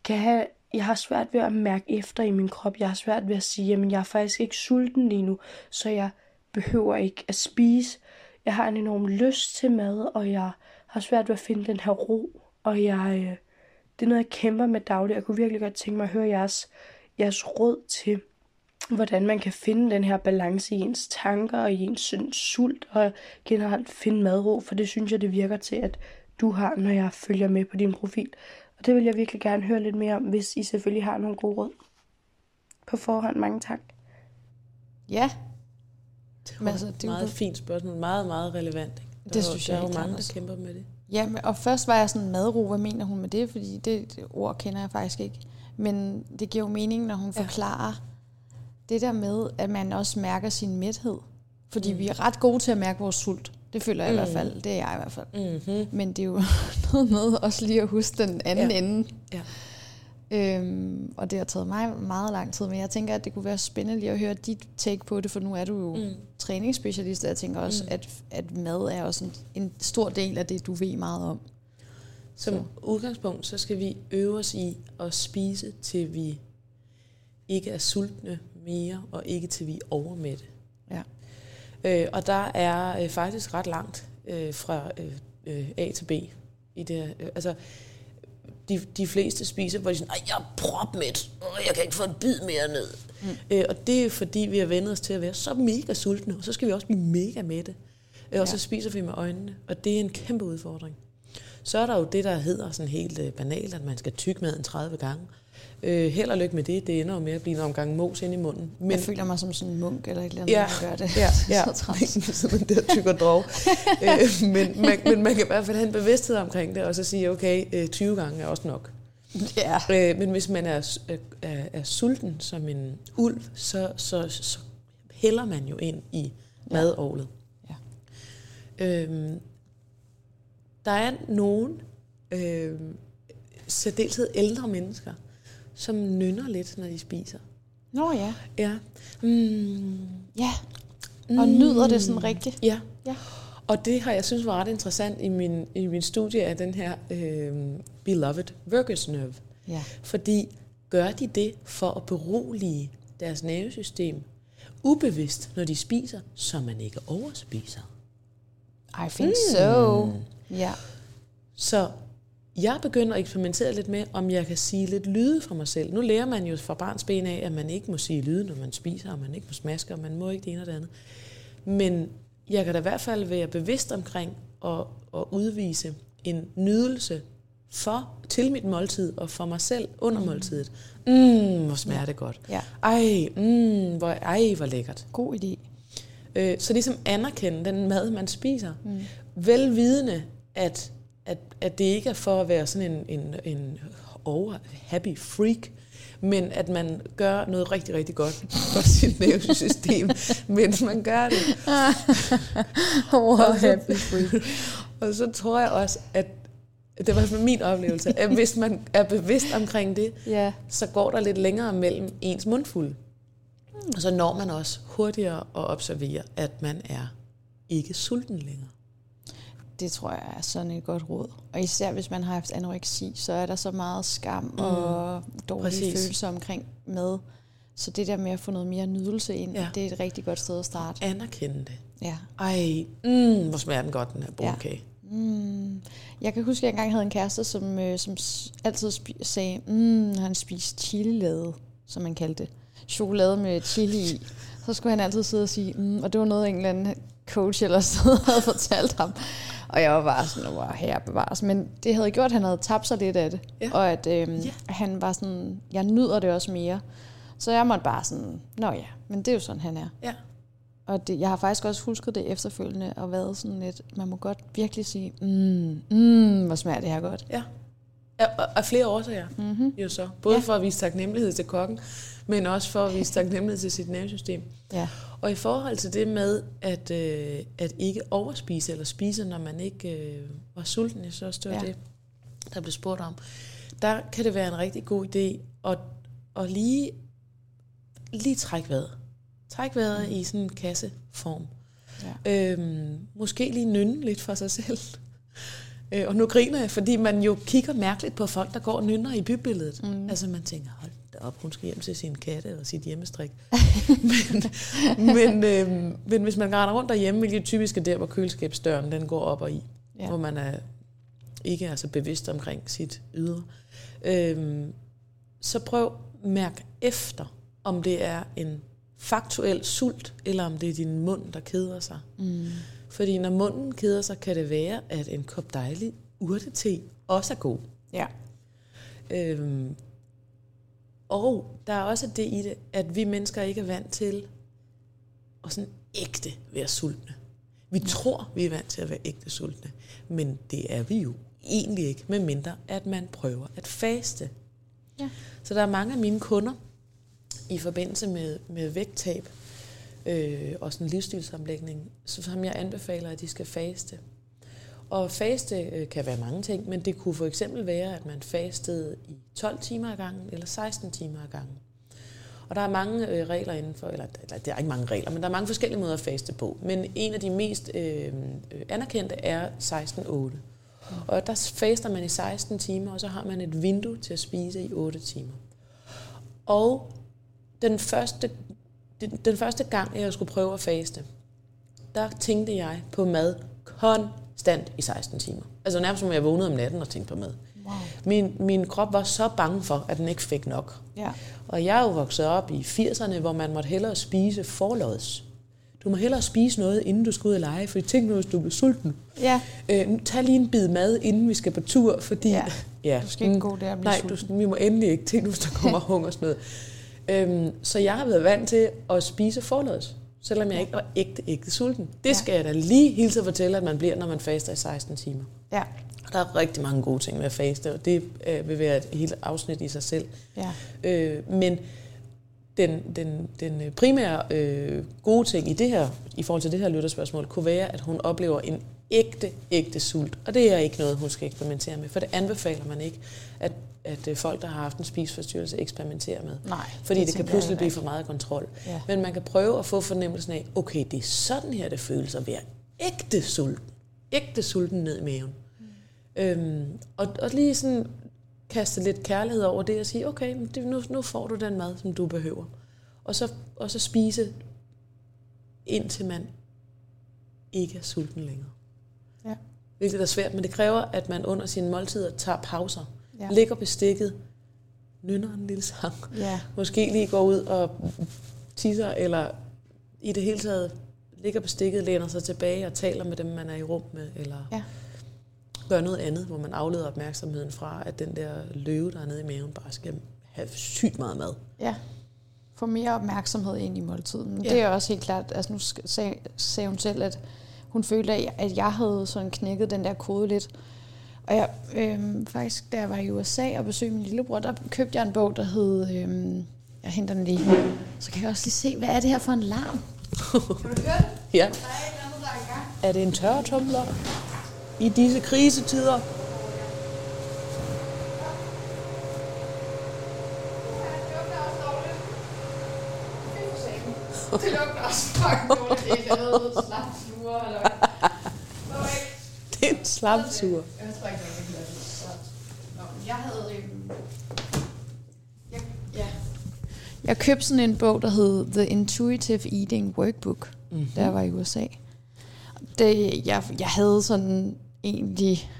S3: har svært ved at mærke efter i min krop. Jeg har svært ved at sige, jamen jeg er faktisk ikke sulten lige nu, så jeg behøver ikke at spise. Jeg har en enorm lyst til mad, og jeg har svært ved at finde den her ro. Og det er noget, jeg kæmper med dagligt. Jeg kunne virkelig godt tænke mig at høre jeres råd til, hvordan man kan finde den her balance i ens tanker og i ens sult, og generelt finde madro, for det synes jeg, det virker til, at du har, når jeg følger med på din profil. Og det vil jeg virkelig gerne høre lidt mere om, hvis I selvfølgelig har nogle gode råd. På forhånd, mange tak.
S2: Ja. Det var et meget fint spørgsmål, meget, meget relevant.
S1: Det synes jeg,
S2: der er jo mange, der kæmper med det.
S1: Ja, og først var jeg sådan, madro, hvad mener hun med det? Fordi det ord kender jeg faktisk ikke. Men det giver jo mening, når hun forklarer det der med, at man også mærker sin mæthed. Fordi vi er ret gode til at mærke vores sult. Det føler jeg i hvert fald. Det er jeg i hvert fald. Men det er jo noget med også lige at huske den anden ende. Ja. Og det har taget mig meget lang tid. Men jeg tænker, at det kunne være spændende lige at høre dit take på det. For nu er du jo træningsspecialist. Og jeg tænker også, at mad er også en stor del af det, du ved meget om.
S2: Som udgangspunkt, så skal vi øve os i at spise, til vi ikke er sultne mere, og ikke til vi er overmætte. Ja. Og der er faktisk ret langt fra A til B. I det, altså, de fleste spiser, hvor de siger, jeg er propmæt, jeg kan ikke få en bid mere ned. Og det er fordi, vi har vendt os til at være så mega sultne, og så skal vi også blive mega mætte. Og så spiser vi med øjnene, og det er en kæmpe udfordring. Så er der jo det, der hedder sådan helt banalt, at man skal tygge maden 30 gange. Held og lykke med det. Det ender jo med at blive en omgang mos ind i munden.
S1: Men, jeg føler mig som sådan en munk eller et eller andet, der gør det.
S2: Ja. Sådan der tykker drog. Men man kan i hvert fald have en bevidsthed omkring det, og så sige, okay, 20 gange er også nok.
S1: Ja.
S2: Men hvis man er sulten som en ulv, så hælder man jo ind i madovlet. Ja. Der er nogen særdeleshed ældre mennesker, som nynner lidt, når de spiser.
S1: Nå ja.
S2: Ja.
S1: Ja. Og nyder det sådan rigtigt.
S2: Ja. Og det har jeg synes var ret interessant i min studie af den her beloved vagusnerve. Ja. Fordi gør de det for at berolige deres nervesystem ubevidst, når de spiser, så man ikke overspiser.
S1: I think so. Ja.
S2: Så jeg begynder at eksperimentere lidt med, om jeg kan sige lidt lyde for mig selv. Nu lærer man jo fra barns ben af, at man ikke må sige lyde, når man spiser, og man ikke må smaske, og man må ikke det ene og det andet. Men jeg kan da i hvert fald være bevidst omkring at udvise en nydelse til mit måltid, og for mig selv under måltidet. Hvor smager det godt. Ja. Hvor lækkert.
S1: God idé.
S2: Så ligesom anerkende den mad, man spiser. Velvidende, at det ikke er for at være sådan en over-happy freak, men at man gør noget rigtig, rigtig godt for sit nervesystem, mens man gør det.
S1: Over-happy freak.
S2: Og så tror jeg også, at det var min oplevelse, at hvis man er bevidst omkring det, så går der lidt længere mellem ens mundfuld. Og så når man også hurtigere at observere, at man er ikke sulten længere.
S1: Det tror jeg er sådan et godt råd. Og især hvis man har haft anoreksi, så er der så meget skam og dårlige følelser omkring mad. Så det der med at få noget mere nydelse ind, det er et rigtig godt sted at starte.
S2: Anerkende det.
S1: Ja.
S2: Hvor smager den godt, den her brudkage.
S1: Jeg kan huske, at jeg engang havde en kæreste, som altid sagde, han spiste chili-lade, som man kaldte det. Chokolade med chili i. Så skulle han altid sidde og sige, og det var noget, en eller anden coach eller sådan havde fortalt ham. Og jeg var bare sådan, herre bevares. Men det havde gjort, at han havde tabt sig lidt af det. Ja. Og at han var sådan, jeg nyder det også mere. Så jeg måtte bare sådan, men det er jo sådan, han er. Ja. Og jeg har faktisk også husket det efterfølgende, og været sådan lidt, man må godt virkelig sige, hvor smager det her godt.
S2: Ja. Af flere årsager, jo så. Både for at vise taknemmelighed til kokken, men også for at vise taknemmelighed til sit nervesystem. Ja. Og i forhold til det med, at ikke overspise eller spise, når man ikke var sulten, så det var det, der blev spurgt om. Der kan det være en rigtig god idé at lige trække vejret. Træk vejret i sådan en kasseform. Ja. Måske lige nynne lidt for sig selv. Og nu griner jeg, fordi man jo kigger mærkeligt på folk, der går og nynner i bybilledet. Altså man tænker, hold da op, hun skal hjem til sin katte og sit hjemmestrik. men hvis man render rundt derhjemme, hvilket typisk er der, hvor køleskabsdøren den går op og i, hvor man ikke er så bevidst omkring sit ydre, så prøv at mærke efter, om det er en faktuel sult, eller om det er din mund, der keder sig. Fordi når munden keder sig, kan det være, at en kop dejlig urtete også er god. Ja. Og der er også det i det, at vi mennesker ikke er vant til at sådan ægte være sultne. Vi tror, vi er vant til at være ægte sultne, men det er vi jo egentlig ikke, medmindre at man prøver at faste. Ja. Så der er mange af mine kunder, i forbindelse med vægttab og sådan en livsstilsomlægning, som jeg anbefaler, at de skal faste. Og faste kan være mange ting, men det kunne for eksempel være, at man fastede i 12 timer ad gangen, eller 16 timer ad gangen. Og der er mange regler indenfor, eller der er ikke mange regler, men der er mange forskellige måder at faste på. Men en af de mest anerkendte er 16-8. Og der faster man i 16 timer, og så har man et vindue til at spise i 8 timer. Og den første gang, jeg skulle prøve at faste, der tænkte jeg på mad konstant i 16 timer. Altså nærmest som jeg vågnede om natten og tænkte på mad. Wow. Min krop var så bange for, at den ikke fik nok. Ja. Og jeg er jo vokset op i 80'erne, hvor man måtte hellere spise forlods. Du må hellere spise noget, inden du skal ud og lege, fordi tænk nu, hvis du bliver sulten.
S1: Ja.
S2: Tag lige en bid mad, inden vi skal på tur, fordi...
S1: Du skal ikke gå der og blive sulten.
S2: Vi må endelig ikke tænke, hvis der kommer hungersnød. Så jeg har været vant til at spise forlods, selvom jeg ikke var ægte sulten. Det skal jeg da lige hilse at fortælle, at man bliver, når man faster i 16 timer.
S3: Ja.
S2: Der er rigtig mange gode ting ved at faste, og det vil være et helt afsnit i sig selv.
S3: Ja.
S2: Men den primære gode ting i det her, i forhold til det her lytterspørgsmål, kunne være, at hun oplever en ægte sult. Og det er ikke noget, hun skal eksperimentere med, for det anbefaler man ikke, at folk, der har haft en spiseforstyrrelse, eksperimenterer med.
S1: Nej,
S2: fordi det kan pludselig blive for meget kontrol. Ja. Men man kan prøve at få fornemmelsen af, okay, det er sådan her, det føles at være ægte sulten ned i maven. Og lige sådan kaste lidt kærlighed over det og sige, okay, nu får du den mad, som du behøver. Og så spise, indtil man ikke er sulten længere.
S3: Ja.
S2: Hvilket er svært, men det kræver, at man under sine måltider tager pauser.
S3: Ja.
S2: Ligger bestikket, nynner en lille sang.
S3: Ja.
S2: Måske lige går ud og tisser, eller i det hele taget ligger bestikket, læner sig tilbage og taler med dem, man er i rum med, eller gør noget andet, hvor man afleder opmærksomheden fra, at den der løve, der er nede i maven, bare skal have sygt meget mad.
S3: Ja, få mere opmærksomhed ind i måltiden. Men det er også helt klart, altså nu sagde hun selv, at hun følte, at jeg havde sådan knækket den der kode lidt. Og jeg, faktisk, da jeg var i USA og besøgte min lillebror, der købte jeg en bog, der hed, jeg henter den lige, så kan jeg også lige se, hvad er det her for en larm? Kan du høre det?
S2: Ja.
S3: Der er et eller andet, der er i gang.
S2: Er det en tørretumbler i disse krisetider?
S3: Det lugter også fucking dårligt. Det er noget slapsure, eller hvad?
S2: Det er en slapsure.
S3: Jeg tror ikke, jeg kan lade det. Så. Jeg havde... Jeg købte sådan en bog, der hed The Intuitive Eating Workbook, da jeg var i USA. Jeg havde sådan egentlig...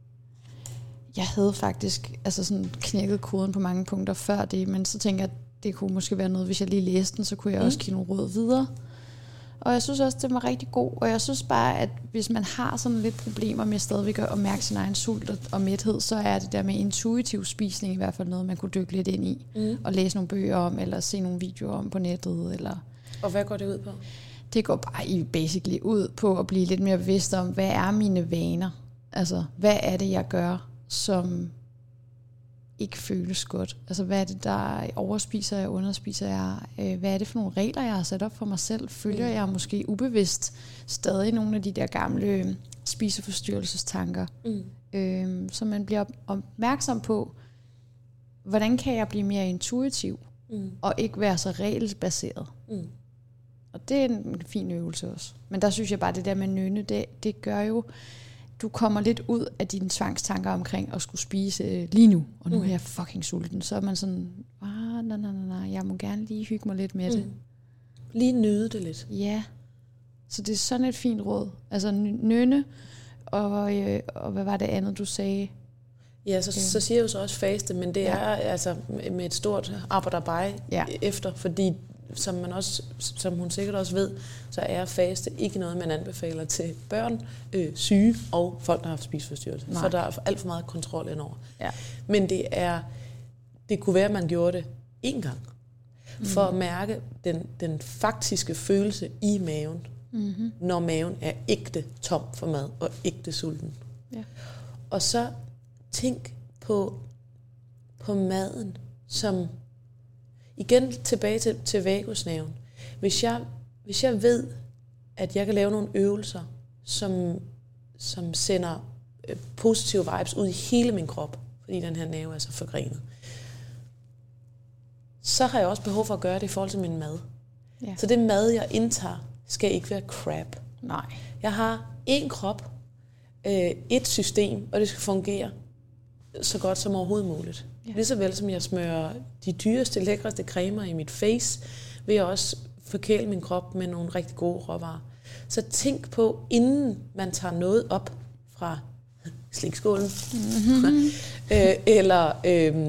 S3: Jeg havde faktisk altså sådan knækket koden på mange punkter før det, men så tænker jeg, det kunne måske være noget, hvis jeg lige læste den, så kunne jeg også give nogle råd videre. Og jeg synes også, det var rigtig god. Og jeg synes bare, at hvis man har sådan lidt problemer med stadigvæk at mærke sin egen sult og mæthed, så er det der med intuitiv spisning i hvert fald noget, man kunne dykke lidt ind i. Og læse nogle bøger om, eller se nogle videoer om på nettet. Eller
S2: Og hvad går det ud på?
S3: Det går bare basically ud på at blive lidt mere bevidst om, hvad er mine vaner? Altså, hvad er det, jeg gør, som ikke føles godt? Altså, hvad er det, der overspiser jeg, underspiser jeg? Hvad er det for nogle regler, jeg har sat op for mig selv? Følger jeg måske ubevidst stadig nogle af de der gamle spiseforstyrrelsestanker? Så man bliver opmærksom på, hvordan kan jeg blive mere intuitiv, og ikke være så regelbaseret? Og det er en fin øvelse også. Men der synes jeg bare, det der med nynne, det gør jo, du kommer lidt ud af dine tvangstanker omkring at skulle spise lige nu, og nu er jeg fucking sulten. Så er man sådan, nej, jeg må gerne lige hygge mig lidt med det.
S2: Lige nyde det lidt.
S3: Ja, så det er sådan et fint råd. Altså nynne, og hvad var det andet, du sagde?
S2: Ja, så siger jeg jo så også faste, men det er altså med et stort arbejde efter, fordi som hun sikkert også ved, så er faste ikke noget, man anbefaler til børn, syge og folk, der har haft spiseforstyrrelse. For der er alt for meget kontrol indover. Ja. Men det kunne være, at man gjorde det én gang, for at mærke den faktiske følelse i maven, når maven er ægte tom for mad og ægte sulten. Ja. Og så tænk på maden som... Igen tilbage til vagusnerven. Hvis jeg ved, at jeg kan lave nogle øvelser, som sender positive vibes ud i hele min krop, fordi den her nerve er så forgrenet, så har jeg også behov for at gøre det i forhold til min mad. Ja. Så det mad, jeg indtager, skal ikke være crap.
S3: Nej.
S2: Jeg har én krop, et system, og det skal fungere så godt som overhovedet muligt. Ja. Lige så vel som jeg smører de dyreste, lækreste cremer i mit face, vil jeg også forkæle min krop med nogle rigtig gode råvarer. Så tænk på, inden man tager noget op fra slikskålen, eller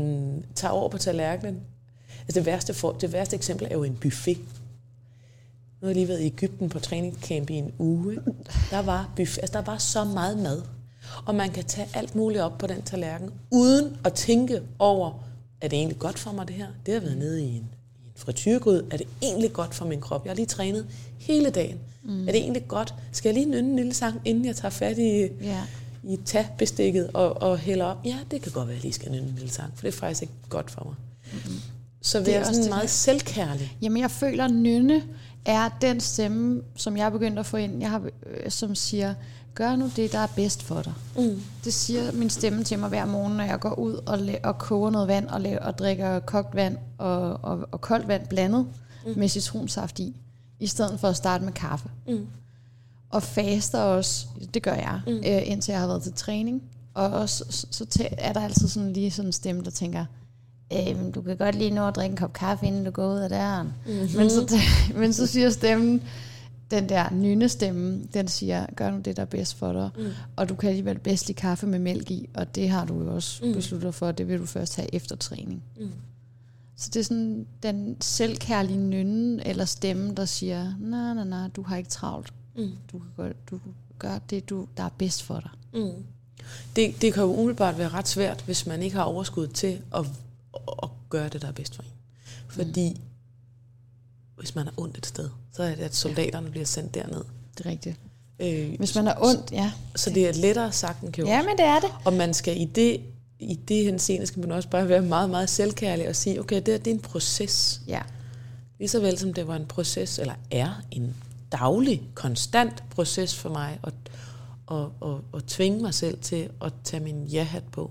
S2: tager over på tallerkenen. Altså det værste eksempel er jo en buffet. Nu har jeg lige været i Egypten på træningscamp i en uge. Ikke? Der var buffet, altså der var så meget mad. Og man kan tage alt muligt op på den tallerken, uden at tænke over, er det egentlig godt for mig det her? Det har været nede i en frityregryde. Er det egentlig godt for min krop? Jeg har lige trænet hele dagen. Er det egentlig godt? Skal jeg lige nynne en lille sang, inden jeg tager fat i tagbestikket og hælder op? Ja, det kan godt være, at jeg lige skal nynne en lille sang, for det er faktisk ikke godt for mig. Så det er sådan meget selvkærlig.
S1: Jamen, jeg føler, at nynne er den stemme, som jeg er begyndt at få ind, som siger, gør nu det, der er bedst for dig. Det siger min stemme til mig hver morgen, når jeg går ud og koger noget vand og drikker kogt vand og koldt vand blandet med citronsaft i stedet for at starte med kaffe. Og faster også, det gør jeg, indtil jeg har været til træning. Og også, så er der altid sådan lige sådan en stemme, der tænker, du kan godt lige nå at drikke en kop kaffe, inden du går ud af døren. Men så siger stemmen, den der nynestemme, den siger, gør nu det, der er bedst for dig. Og du kan alligevel bedst lide kaffe med mælk i, og det har du jo også besluttet for, det vil du først have efter træning. Så det er sådan den selvkærlige nynne eller stemme, der siger, nej, du har ikke travlt. Du gør det, der er bedst for dig.
S2: Det kan jo umiddelbart være ret svært, hvis man ikke har overskud til at gøre det, der er bedst for en. Fordi hvis man er ondt et sted, så er det, at soldaterne bliver sendt derned.
S1: Det er rigtigt. Hvis man er ondt, ja.
S2: Så det er lettere sagt end gjort.
S1: Ja, men det er det.
S2: Og man skal i det henseende skal man også bare være meget, meget selvkærlig og sige, okay, det er en proces.
S1: Ja.
S2: Lige så vel som det var en proces, eller er en daglig, konstant proces for mig, at tvinge mig selv til at tage min ja-hat på,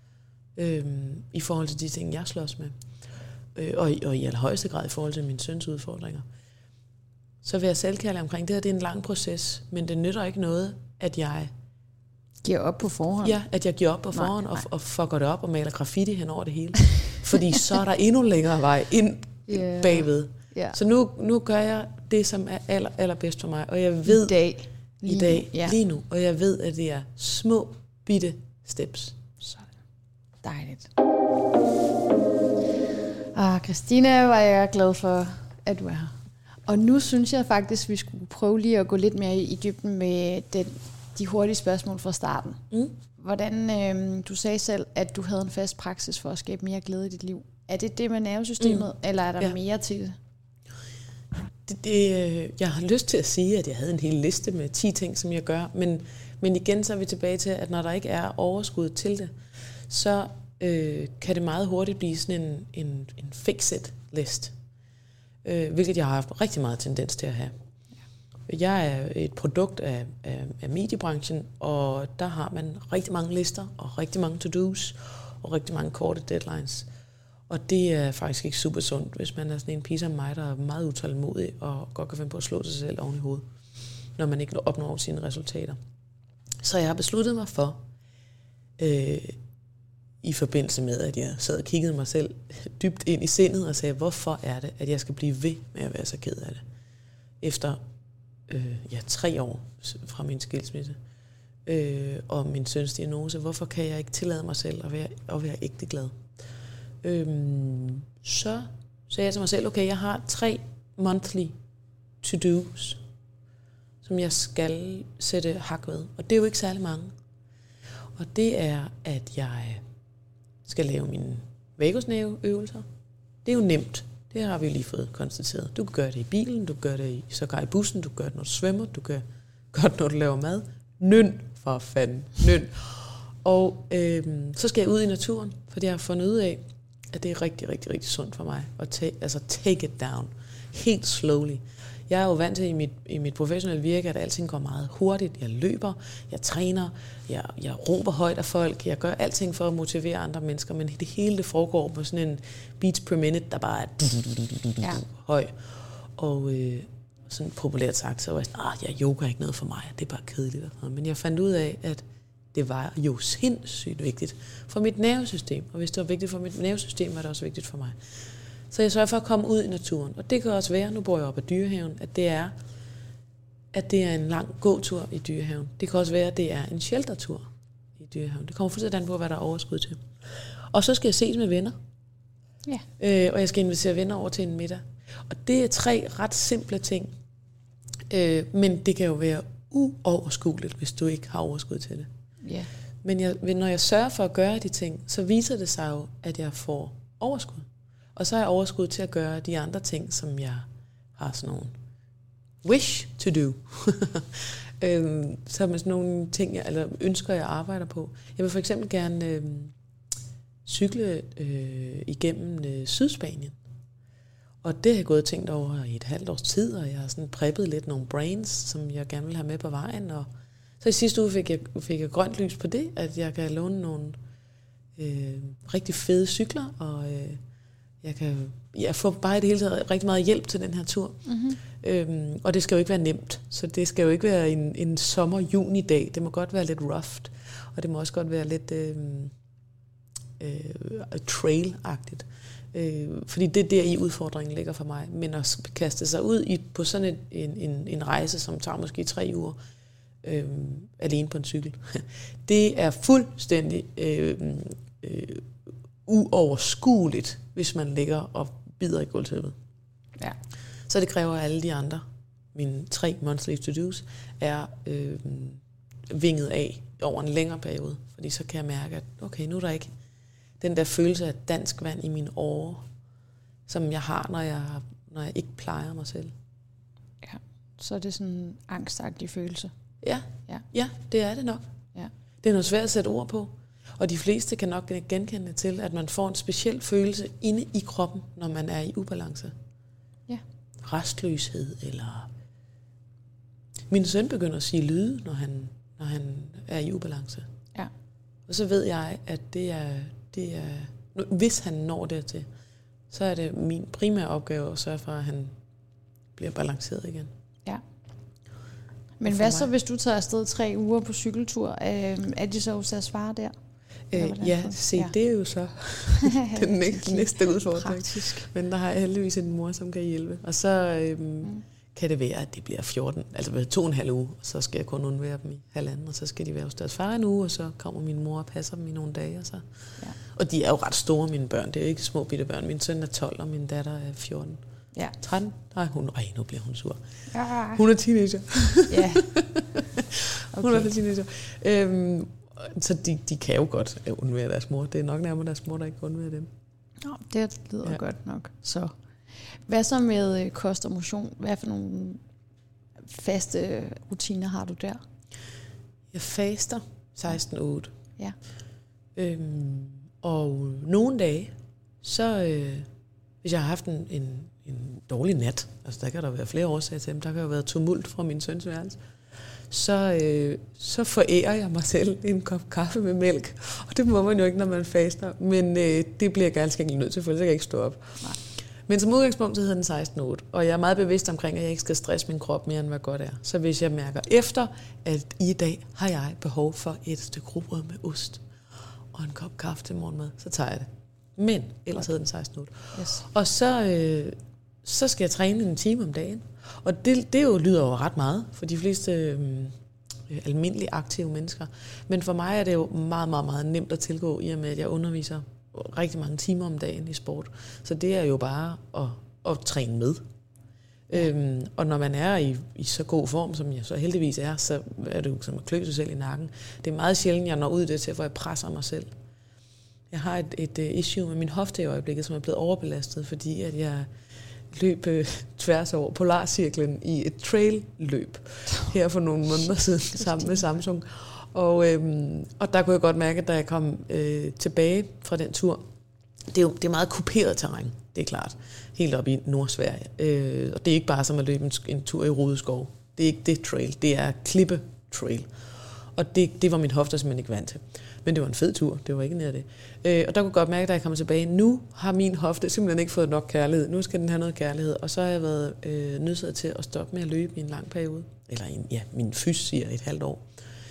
S2: i forhold til de ting, jeg slås med. Og i allerhøjeste grad i forhold til min søns udfordringer. Så vil jeg selvkærlig omkring det her, det er en lang proces, men det nytter ikke noget, at jeg
S1: giver op på forhånd.
S2: Ja, at jeg giver op på forhånd og fucker det op og maler graffiti hen over det hele. Fordi så er der endnu længere vej ind bagved. Yeah. Så nu gør jeg det, som er allerbedst for mig, og jeg ved lige nu, og jeg ved, at det er små bitte steps.
S1: Sådan. Dejligt. Christina, var jeg glad for, at du er her. Og nu synes jeg faktisk, vi skulle prøve lige at gå lidt mere i dybden med de hurtige spørgsmål fra starten. Hvordan, du sagde selv, at du havde en fast praksis for at skabe mere glæde i dit liv. Er det med nervesystemet, eller er der mere til det?
S2: Jeg har lyst til at sige, at jeg havde en hel liste med 10 ting, som jeg gør. Men igen så er vi tilbage til, at når der ikke er overskud til det, så kan det meget hurtigt blive sådan en fix-it-list. Hvilket jeg har haft rigtig meget tendens til at have. Jeg er et produkt af mediebranchen, og der har man rigtig mange lister, og rigtig mange to-dos, og rigtig mange korte deadlines. Og det er faktisk ikke super sundt, hvis man er sådan en pige som mig, der er meget utålmodig, og godt kan finde på at slå sig selv oven i hovedet, når man ikke opnår sine resultater. Så jeg har besluttet mig for, i forbindelse med, at jeg sad og kiggede mig selv dybt ind i sindet, og sagde, hvorfor er det, at jeg skal blive ved med at være så ked af det? Efter 3 år fra min skilsmisse og min søns diagnose, hvorfor kan jeg ikke tillade mig selv at være ægte glad? Så sagde jeg til mig selv, okay, jeg har 3 monthly to-dos, som jeg skal sætte hak ved. Og det er jo ikke særlig mange. Og det er, at jeg skal lave mine vagusnerveøvelser. Det er jo nemt. Det har vi jo lige fået konstateret. Du kan gøre det i bilen, du kan gøre det sågar i bussen, du kan gøre det, når du svømmer, du kan gøre det, når du laver mad. Nyn, for fanden. Nyn. Og så skal jeg ud i naturen, fordi jeg har fundet ud af, at det er rigtig, rigtig, rigtig sundt for mig at take it down. Helt slowly. Jeg er jo vant til i mit professionelle virke, at alting går meget hurtigt. Jeg løber, jeg træner, jeg råber højt af folk, jeg gør alting for at motivere andre mennesker, men det hele det foregår på sådan en beats per minute, der bare er høj. Og sådan populært sagt, så var jeg yoga er ikke noget for mig, det er bare kedeligt. Men jeg fandt ud af, at det var jo sindssygt vigtigt for mit nervesystem, og hvis det var vigtigt for mit nervesystem, var det også vigtigt for mig. Så jeg sørger for at komme ud i naturen. Og det kan også være, nu bor jeg oppe af Dyrehaven, at det er en lang gåtur i Dyrehaven. Det kan også være, at det er en sheltertur i Dyrehaven. Det kommer fuldstændig an på, hvad der er overskud til. Og så skal jeg ses med venner. Ja. Og jeg skal invitere venner over til en middag. Og det er 3 ret simple ting, Men det kan jo være uoverskueligt, hvis du ikke har overskud til det.
S1: Ja.
S2: Men når jeg sørger for at gøre de ting, så viser det sig jo, at jeg får overskud. Og så har jeg overskud til at gøre de andre ting, som jeg har sådan nogle wish to do. Så med sådan nogle ting, eller ønsker, jeg arbejder på. Jeg vil for eksempel gerne cykle igennem Sydspanien. Og det har jeg gået og tænkt over i et halvt års tid, og jeg har sådan preppet lidt nogle brains, som jeg gerne vil have med på vejen. Og så i sidste uge fik jeg grønt lys på det, at jeg kan låne nogle rigtig fede cykler, og jeg får bare i det hele taget rigtig meget hjælp til den her tur. Mm-hmm. Og det skal jo ikke være nemt, så det skal jo ikke være en sommer-juni-dag. Det må godt være lidt roughed, og det må også godt være lidt trail-agtigt. Fordi det er der i udfordringen ligger for mig. Men at kaste sig ud på sådan en rejse, som tager måske 3 uger, alene på en cykel, det er fuldstændig uoverskueligt, hvis man ligger og bider i gulvtæppet.
S1: Ja.
S2: Så det kræver alle de andre, mine 3 monthly to-dos, er vinget af over en længere periode. Fordi så kan jeg mærke, at okay, nu er der ikke den der følelse af dansk vand i mine årer, som jeg har, når jeg ikke plejer mig selv.
S1: Ja, så er det sådan en angstagtig følelse.
S2: Ja, det er det nok.
S1: Ja.
S2: Det er noget svært at sætte ord på. Og de fleste kan nok genkende til, at man får en speciel følelse inde i kroppen, når man er i ubalance.
S1: Ja.
S2: Rastløshed, eller... Min søn begynder at sige lyde, når han er i ubalance.
S1: Ja.
S2: Og så ved jeg, at det er hvis han når dertil, så er det min primære opgave at sørge for, at han bliver balanceret igen.
S1: Ja. Men hvad så, hvis du tager afsted 3 uger på cykeltur? Er de så hos deres far der?
S2: Det er jo så den næste udfordring.
S1: Praktisk.
S2: Men der har jeg heldigvis en mor, som kan hjælpe. Og så kan det være, at det bliver 2,5 uge, og så skal jeg kun undvære dem i 1,5, og så skal de være hos deres far en uge, og så kommer min mor og passer dem i nogle dage. Og, så. Ja. Og de er jo ret store, mine børn. Det er jo ikke små bitte børn. Min søn er 12, og min datter er 14.
S1: Ja.
S2: 13? Nej, nu bliver hun sur.
S1: Ja.
S2: Hun er teenager.
S1: Ja.
S2: Okay. Hun er i hvert fald teenager. Så de kan jo godt undvære deres mor. Det er nok nærmere deres mor, der ikke undvære dem.
S1: Nå, det lyder godt nok. Så hvad så med kost og motion? Hvad for nogle faste rutiner har du der?
S2: Jeg faster 16-8.
S1: Ja.
S2: Og nogle dage, så hvis jeg har haft en dårlig nat, altså der kan der være flere årsager til dem, der kan jo være tumult fra min søns værelse, så forærer jeg mig selv en kop kaffe med mælk. Og det må man jo ikke, når man faster. Men det bliver jeg ganske enkelt nødt til, for ellers kan jeg ikke stå op. Nej. Men som udgangspunkt, så hedder den 16-8. Og jeg er meget bevidst omkring, at jeg ikke skal stresse min krop mere, end hvad godt er. Så hvis jeg mærker efter, at i dag har jeg behov for et stykke rugbrød med ost og en kop kaffe til morgenmad, så tager jeg det. Men ellers hedder den 16-8. Yes. Og så skal jeg træne 1 time om dagen. Og det lyder jo ret meget for de fleste almindelige aktive mennesker. Men for mig er det jo meget, meget, meget nemt at tilgå, i og med, at jeg underviser rigtig mange timer om dagen i sport. Så det er jo bare at træne med. Og når man er i så god form, som jeg så heldigvis er, så er det jo som at klø sig selv i nakken. Det er meget sjældent, jeg når ud det til, hvor jeg presser mig selv. Jeg har et issue med min hofte i øjeblikket, som er blevet overbelastet, fordi at jeg løb tværs over polarcirklen i et trail-løb her for nogle måneder siden sammen med Samsung. Og der kunne jeg godt mærke, at da jeg kom tilbage fra den tur, det er meget kuperet terræn, det er klart, helt op i Nordsverige. Og det er ikke bare som at løbe en tur i Rudeskov. Det er ikke det trail, det er klippe-trail. Og det var min hofte simpelthen ikke vant til. Men det var en fed tur, det var ikke nær det. Og der kunne jeg godt mærke, da jeg kom tilbage, nu har min hofte simpelthen ikke fået nok kærlighed. Nu skal den have noget kærlighed. Og så har jeg været nødsaget til at stoppe med at løbe i en lang periode. Eller min fys siger 1,5 år.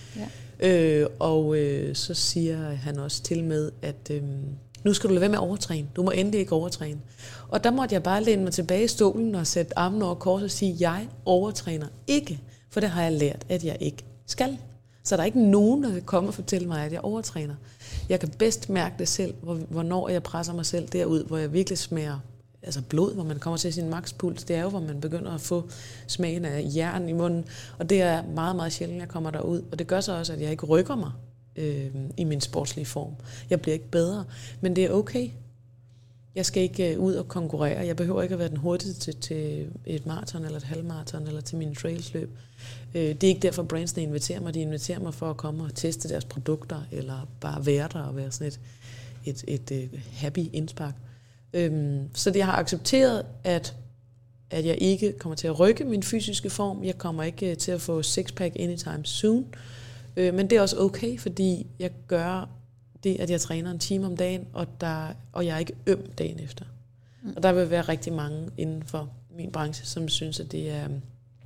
S2: Ja. Så siger han også til med, at nu skal du lade være med at overtræne. Du må endelig ikke overtræne. Og der måtte jeg bare læne mig tilbage i stolen og sætte armen over kors og sige, jeg overtræner ikke. For det har jeg lært, at jeg ikke skal. Så der er ikke nogen, der kan komme og fortælle mig, at jeg overtræner. Jeg kan bedst mærke det selv, hvornår jeg presser mig selv derud, hvor jeg virkelig smager altså blod, hvor man kommer til sin makspuls. Det er jo, hvor man begynder at få smagen af jern i munden. Og det er meget, meget sjældent, jeg kommer derud. Og det gør så også, at jeg ikke rykker mig i min sportslige form. Jeg bliver ikke bedre, men det er okay. Jeg skal ikke ud og konkurrere. Jeg behøver ikke at være den hurtigste til et maraton eller et halvmaraton eller til mine trailsløb. Det er ikke derfor, brandsene inviterer mig. De inviterer mig for at komme og teste deres produkter, eller bare være der og være sådan et happy indspark. Så jeg har accepteret, at jeg ikke kommer til at rykke min fysiske form. Jeg kommer ikke til at få sixpack anytime soon. Men det er også okay, fordi jeg gør det, at jeg træner en time om dagen, og jeg er ikke øm dagen efter. Og der vil være rigtig mange inden for min branche, som synes, at det er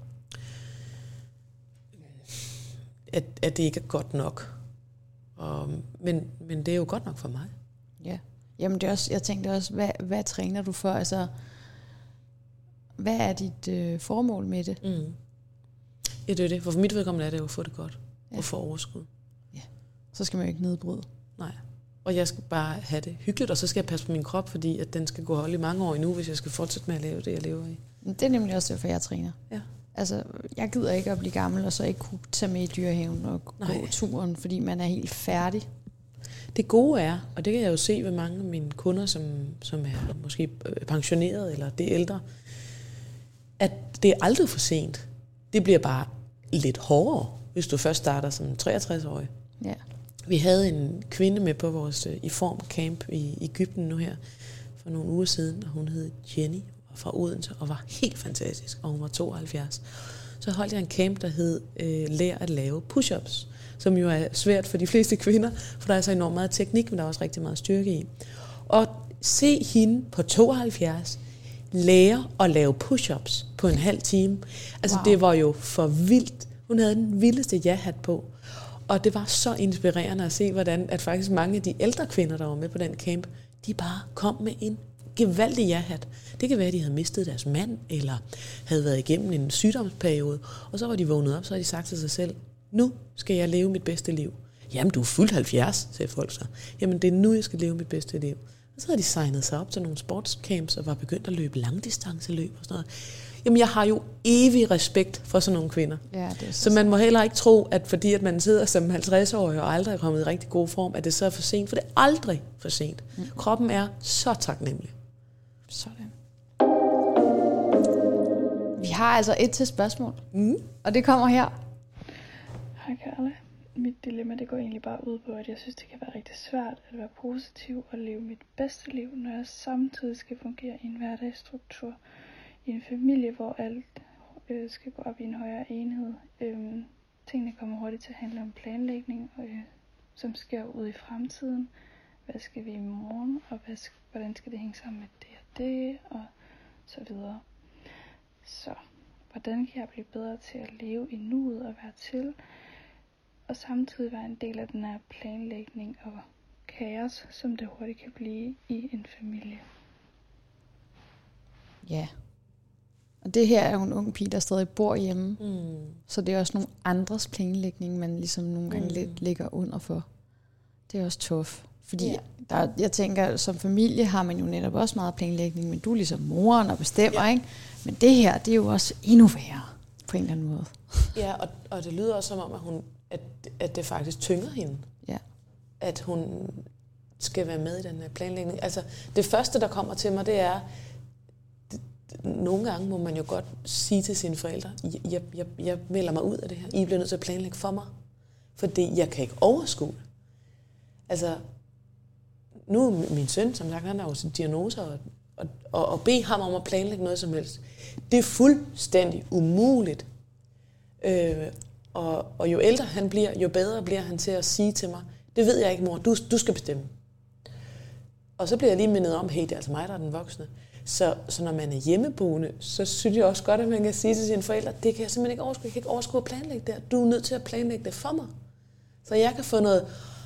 S2: at det ikke er godt nok. Men det er jo godt nok for mig.
S1: Ja. Jamen det er også, jeg tænkte også, hvad træner du for? Altså, hvad er dit formål med det?
S2: Ja, det er det. For mit vedkommende er det jo at få det godt. Og få overskud.
S1: Ja. Så skal man jo ikke nedbryde.
S2: Nej. Og jeg skal bare have det hyggeligt, og så skal jeg passe på min krop, fordi at den skal gå hold i mange år endnu, hvis jeg skal fortsætte med at lave det, jeg lever i.
S1: Det er nemlig også derfor, jeg træner.
S2: Ja.
S1: Altså, jeg gider ikke at blive gammel, og så ikke kunne tage med i dyrehaven og gå turen, fordi man er helt færdig.
S2: Det gode er, og det kan jeg jo se ved mange af mine kunder, som er måske pensioneret, eller det er ældre, at det er aldrig for sent. Det bliver bare lidt hårdere, hvis du først starter som 63-årig.
S1: Ja.
S2: Vi havde en kvinde med på vores i form camp i Egypten nu her, for nogle uger siden, og hun hed Jenny, og fra Odense, og var helt fantastisk, og hun var 72. Så holdt jeg en camp, der hed Lær at lave push-ups, som jo er svært for de fleste kvinder, for der er så enormt meget teknik, men der er også rigtig meget styrke i. Og se hende på 72 lære at lave push-ups på en halv time. Altså Det var jo for vildt. Hun havde den vildeste ja-hat på. Og det var så inspirerende at se, hvordan at faktisk mange af de ældre kvinder, der var med på den camp, de bare kom med en gevaldig ja-hat. Det kan være, at de havde mistet deres mand, eller havde været igennem en sygdomsperiode, og så var de vågnet op, så havde de sagt til sig selv, nu skal jeg leve mit bedste liv. Jamen, du er fyldt 70, sagde folk så. Jamen, det er nu, jeg skal leve mit bedste liv. Og så havde de signet sig op til nogle sportscamps, og var begyndt at løbe langdistanceløb og sådan noget. Jamen, jeg har jo evig respekt for sådan nogle kvinder.
S1: Ja, det er
S2: så man må heller ikke tro, at fordi at man sidder som 50-årig og aldrig er kommet i rigtig god form, at det så er for sent, for det er aldrig for sent. Kroppen er så taknemmelig.
S1: Sådan. Vi har altså et til spørgsmål, og det kommer her.
S4: Hej Carla. Mit dilemma det går egentlig bare ud på, at jeg synes, det kan være rigtig svært at være positiv og leve mit bedste liv, når jeg samtidig skal fungere i en hverdagsstruktur. I en familie, hvor alt skal gå op i en højere enhed. Tingene kommer hurtigt til at handle om planlægning, som sker ud i fremtiden. Hvad skal vi i morgen, og hvordan skal det hænge sammen med det og det, og så videre. Så hvordan kan jeg blive bedre til at leve i nuet og være til, og samtidig være en del af den her planlægning og kaos, som det hurtigt kan blive i en familie.
S1: Ja. Og det her er jo en ung pige, der stadig bor hjemme. Så det er også nogle andres planlægning, man ligesom nogle gange lidt ligger under for. Det er også tough. Fordi jeg tænker, som familie har man jo netop også meget planlægning, men du er ligesom moren og bestemmer, ikke? Men det her, det er jo også endnu værre på en eller anden måde.
S2: Ja, og det lyder også som om, at det faktisk tynger hende.
S1: Ja.
S2: At hun skal være med i den her planlægning. Altså, det første, der kommer til mig, det er, nogle gange må man jo godt sige til sine forældre, jeg melder mig ud af det her. I bliver nødt til at planlægge for mig. Fordi jeg kan ikke overskue. Altså, nu er min søn, som sagt, han har jo sin diagnoser, og bede ham om at planlægge noget som helst. Det er fuldstændig umuligt. Og jo ældre han bliver, jo bedre bliver han til at sige til mig, det ved jeg ikke, mor, du skal bestemme. Og så bliver jeg lige mindet om, hey, det er altså mig, der er den voksne. Så når man er hjemmeboende, så synes jeg også godt, at man kan sige til sine forældre, det kan jeg simpelthen ikke overskue. Jeg kan ikke overskue at planlægge det. Du er nødt til at planlægge det for mig. Så jeg kan få noget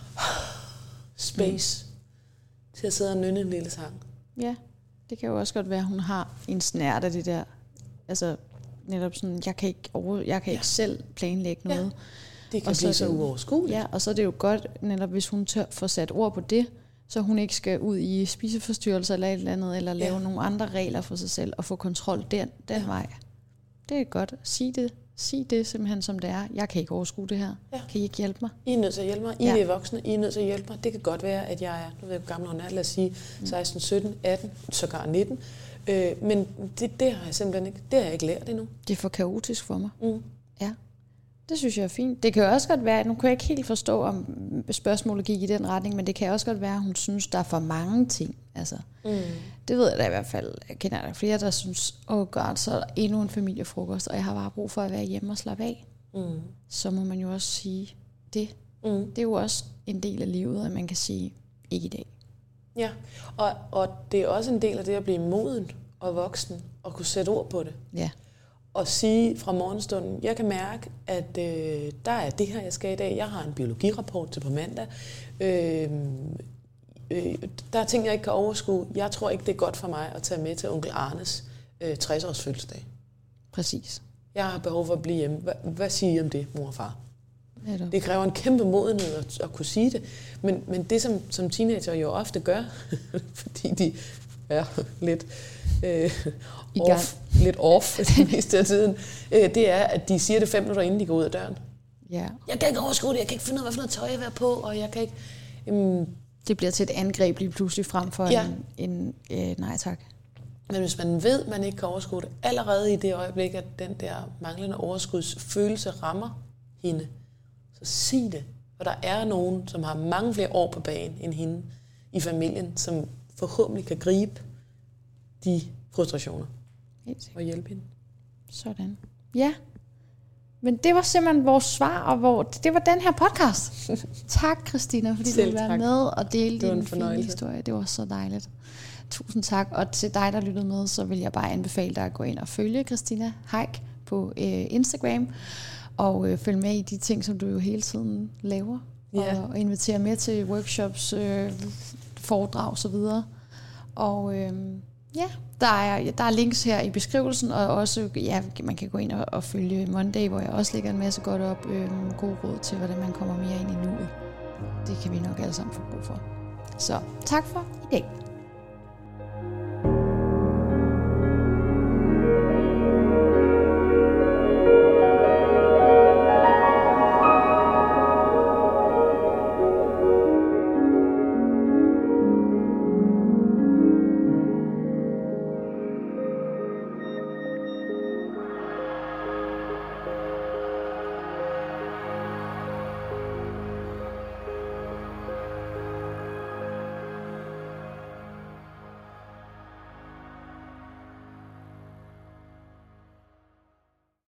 S2: space til at sidde og nynne en lille sang.
S1: Ja, det kan jo også godt være, at hun har en snært af det der. Altså netop sådan, jeg kan ikke selv planlægge noget.
S2: Det kan blive så uoverskueligt.
S1: Ja, og så er det jo godt, netop hvis hun tør få sat ord på det, så hun ikke skal ud i spiseforstyrrelser eller et eller andet, eller lave nogle andre regler for sig selv, og få kontrol den vej. Det er godt. Sig det simpelthen som det er. Jeg kan ikke overskue det her. Ja. Kan I ikke hjælpe mig?
S2: I er nødt til at hjælpe mig. I er voksne. I er nødt til at hjælpe mig. Det kan godt være, at jeg er, nu ved jeg, hvor gammel hun er, lad os sige 16, 17, 18, sågar 19. Men det har jeg simpelthen ikke. Det har jeg ikke lært endnu.
S1: Det er for kaotisk for mig. Ja. Det synes jeg er fint. Det kan jo også godt være, nu kan jeg ikke helt forstå, om spørgsmålet gik i den retning, men det kan også godt være, at hun synes, der er for mange ting. Altså, det ved jeg da i hvert fald. Jeg kender der flere, der synes, god, så er der endnu en familiefrokost, og jeg har bare brug for at være hjemme og slappe af. Så må man jo også sige det. Det er jo også en del af livet, at man kan sige, ikke i dag.
S2: Ja, og det er også en del af det at blive moden og voksen, og kunne sætte ord på det. Ja. Og sige fra morgenstunden, jeg kan mærke, at der er det her, jeg skal i dag. Jeg har en biologirapport til på mandag. Der er ting, jeg ikke kan overskue. Jeg tror ikke, det er godt for mig at tage med til onkel Arnes 60-års fødselsdag.
S1: Præcis.
S2: Jeg har behov for at blive hjemme. Hvad siger I om det, mor og far? Det kræver en kæmpe modenhed at kunne sige det. Men det, som teenager jo ofte gør, fordi de er lidt... off det meste af tiden, det er, at de siger det 5 minutter, inden de går ud af døren. Ja. Jeg kan ikke overskue det, jeg kan ikke finde ud af, hvad for noget tøj jeg vil på, og jeg kan ikke...
S1: Det bliver til et angreb lige pludselig frem for en nej tak.
S2: Men hvis man ved, at man ikke kan overskue det, allerede i det øjeblik, at den der manglende overskudsfølelse rammer hende, så sig det. For der er nogen, som har mange flere år på banen end hende i familien, som forhåbentlig kan gribe de frustrationer og hjælpe hende.
S1: Sådan. Ja. Men det var simpelthen vores svar, og det var den her podcast. Tak, Christina, fordi du ville være med og dele din fine historie. Det var så dejligt. Tusind tak. Og til dig, der lyttede med, så vil jeg bare anbefale dig at gå ind og følge Christina Haik på Instagram, og følge med i de ting, som du jo hele tiden laver. Yeah. Og invitere med til workshops, foredrag og så videre. Og der er links her i beskrivelsen, og også, man kan gå ind og følge Monday, hvor jeg også lægger en masse godt op, gode råd til, hvordan man kommer mere ind i nuet. Det kan vi nok alle sammen få brug for. Så tak for i dag.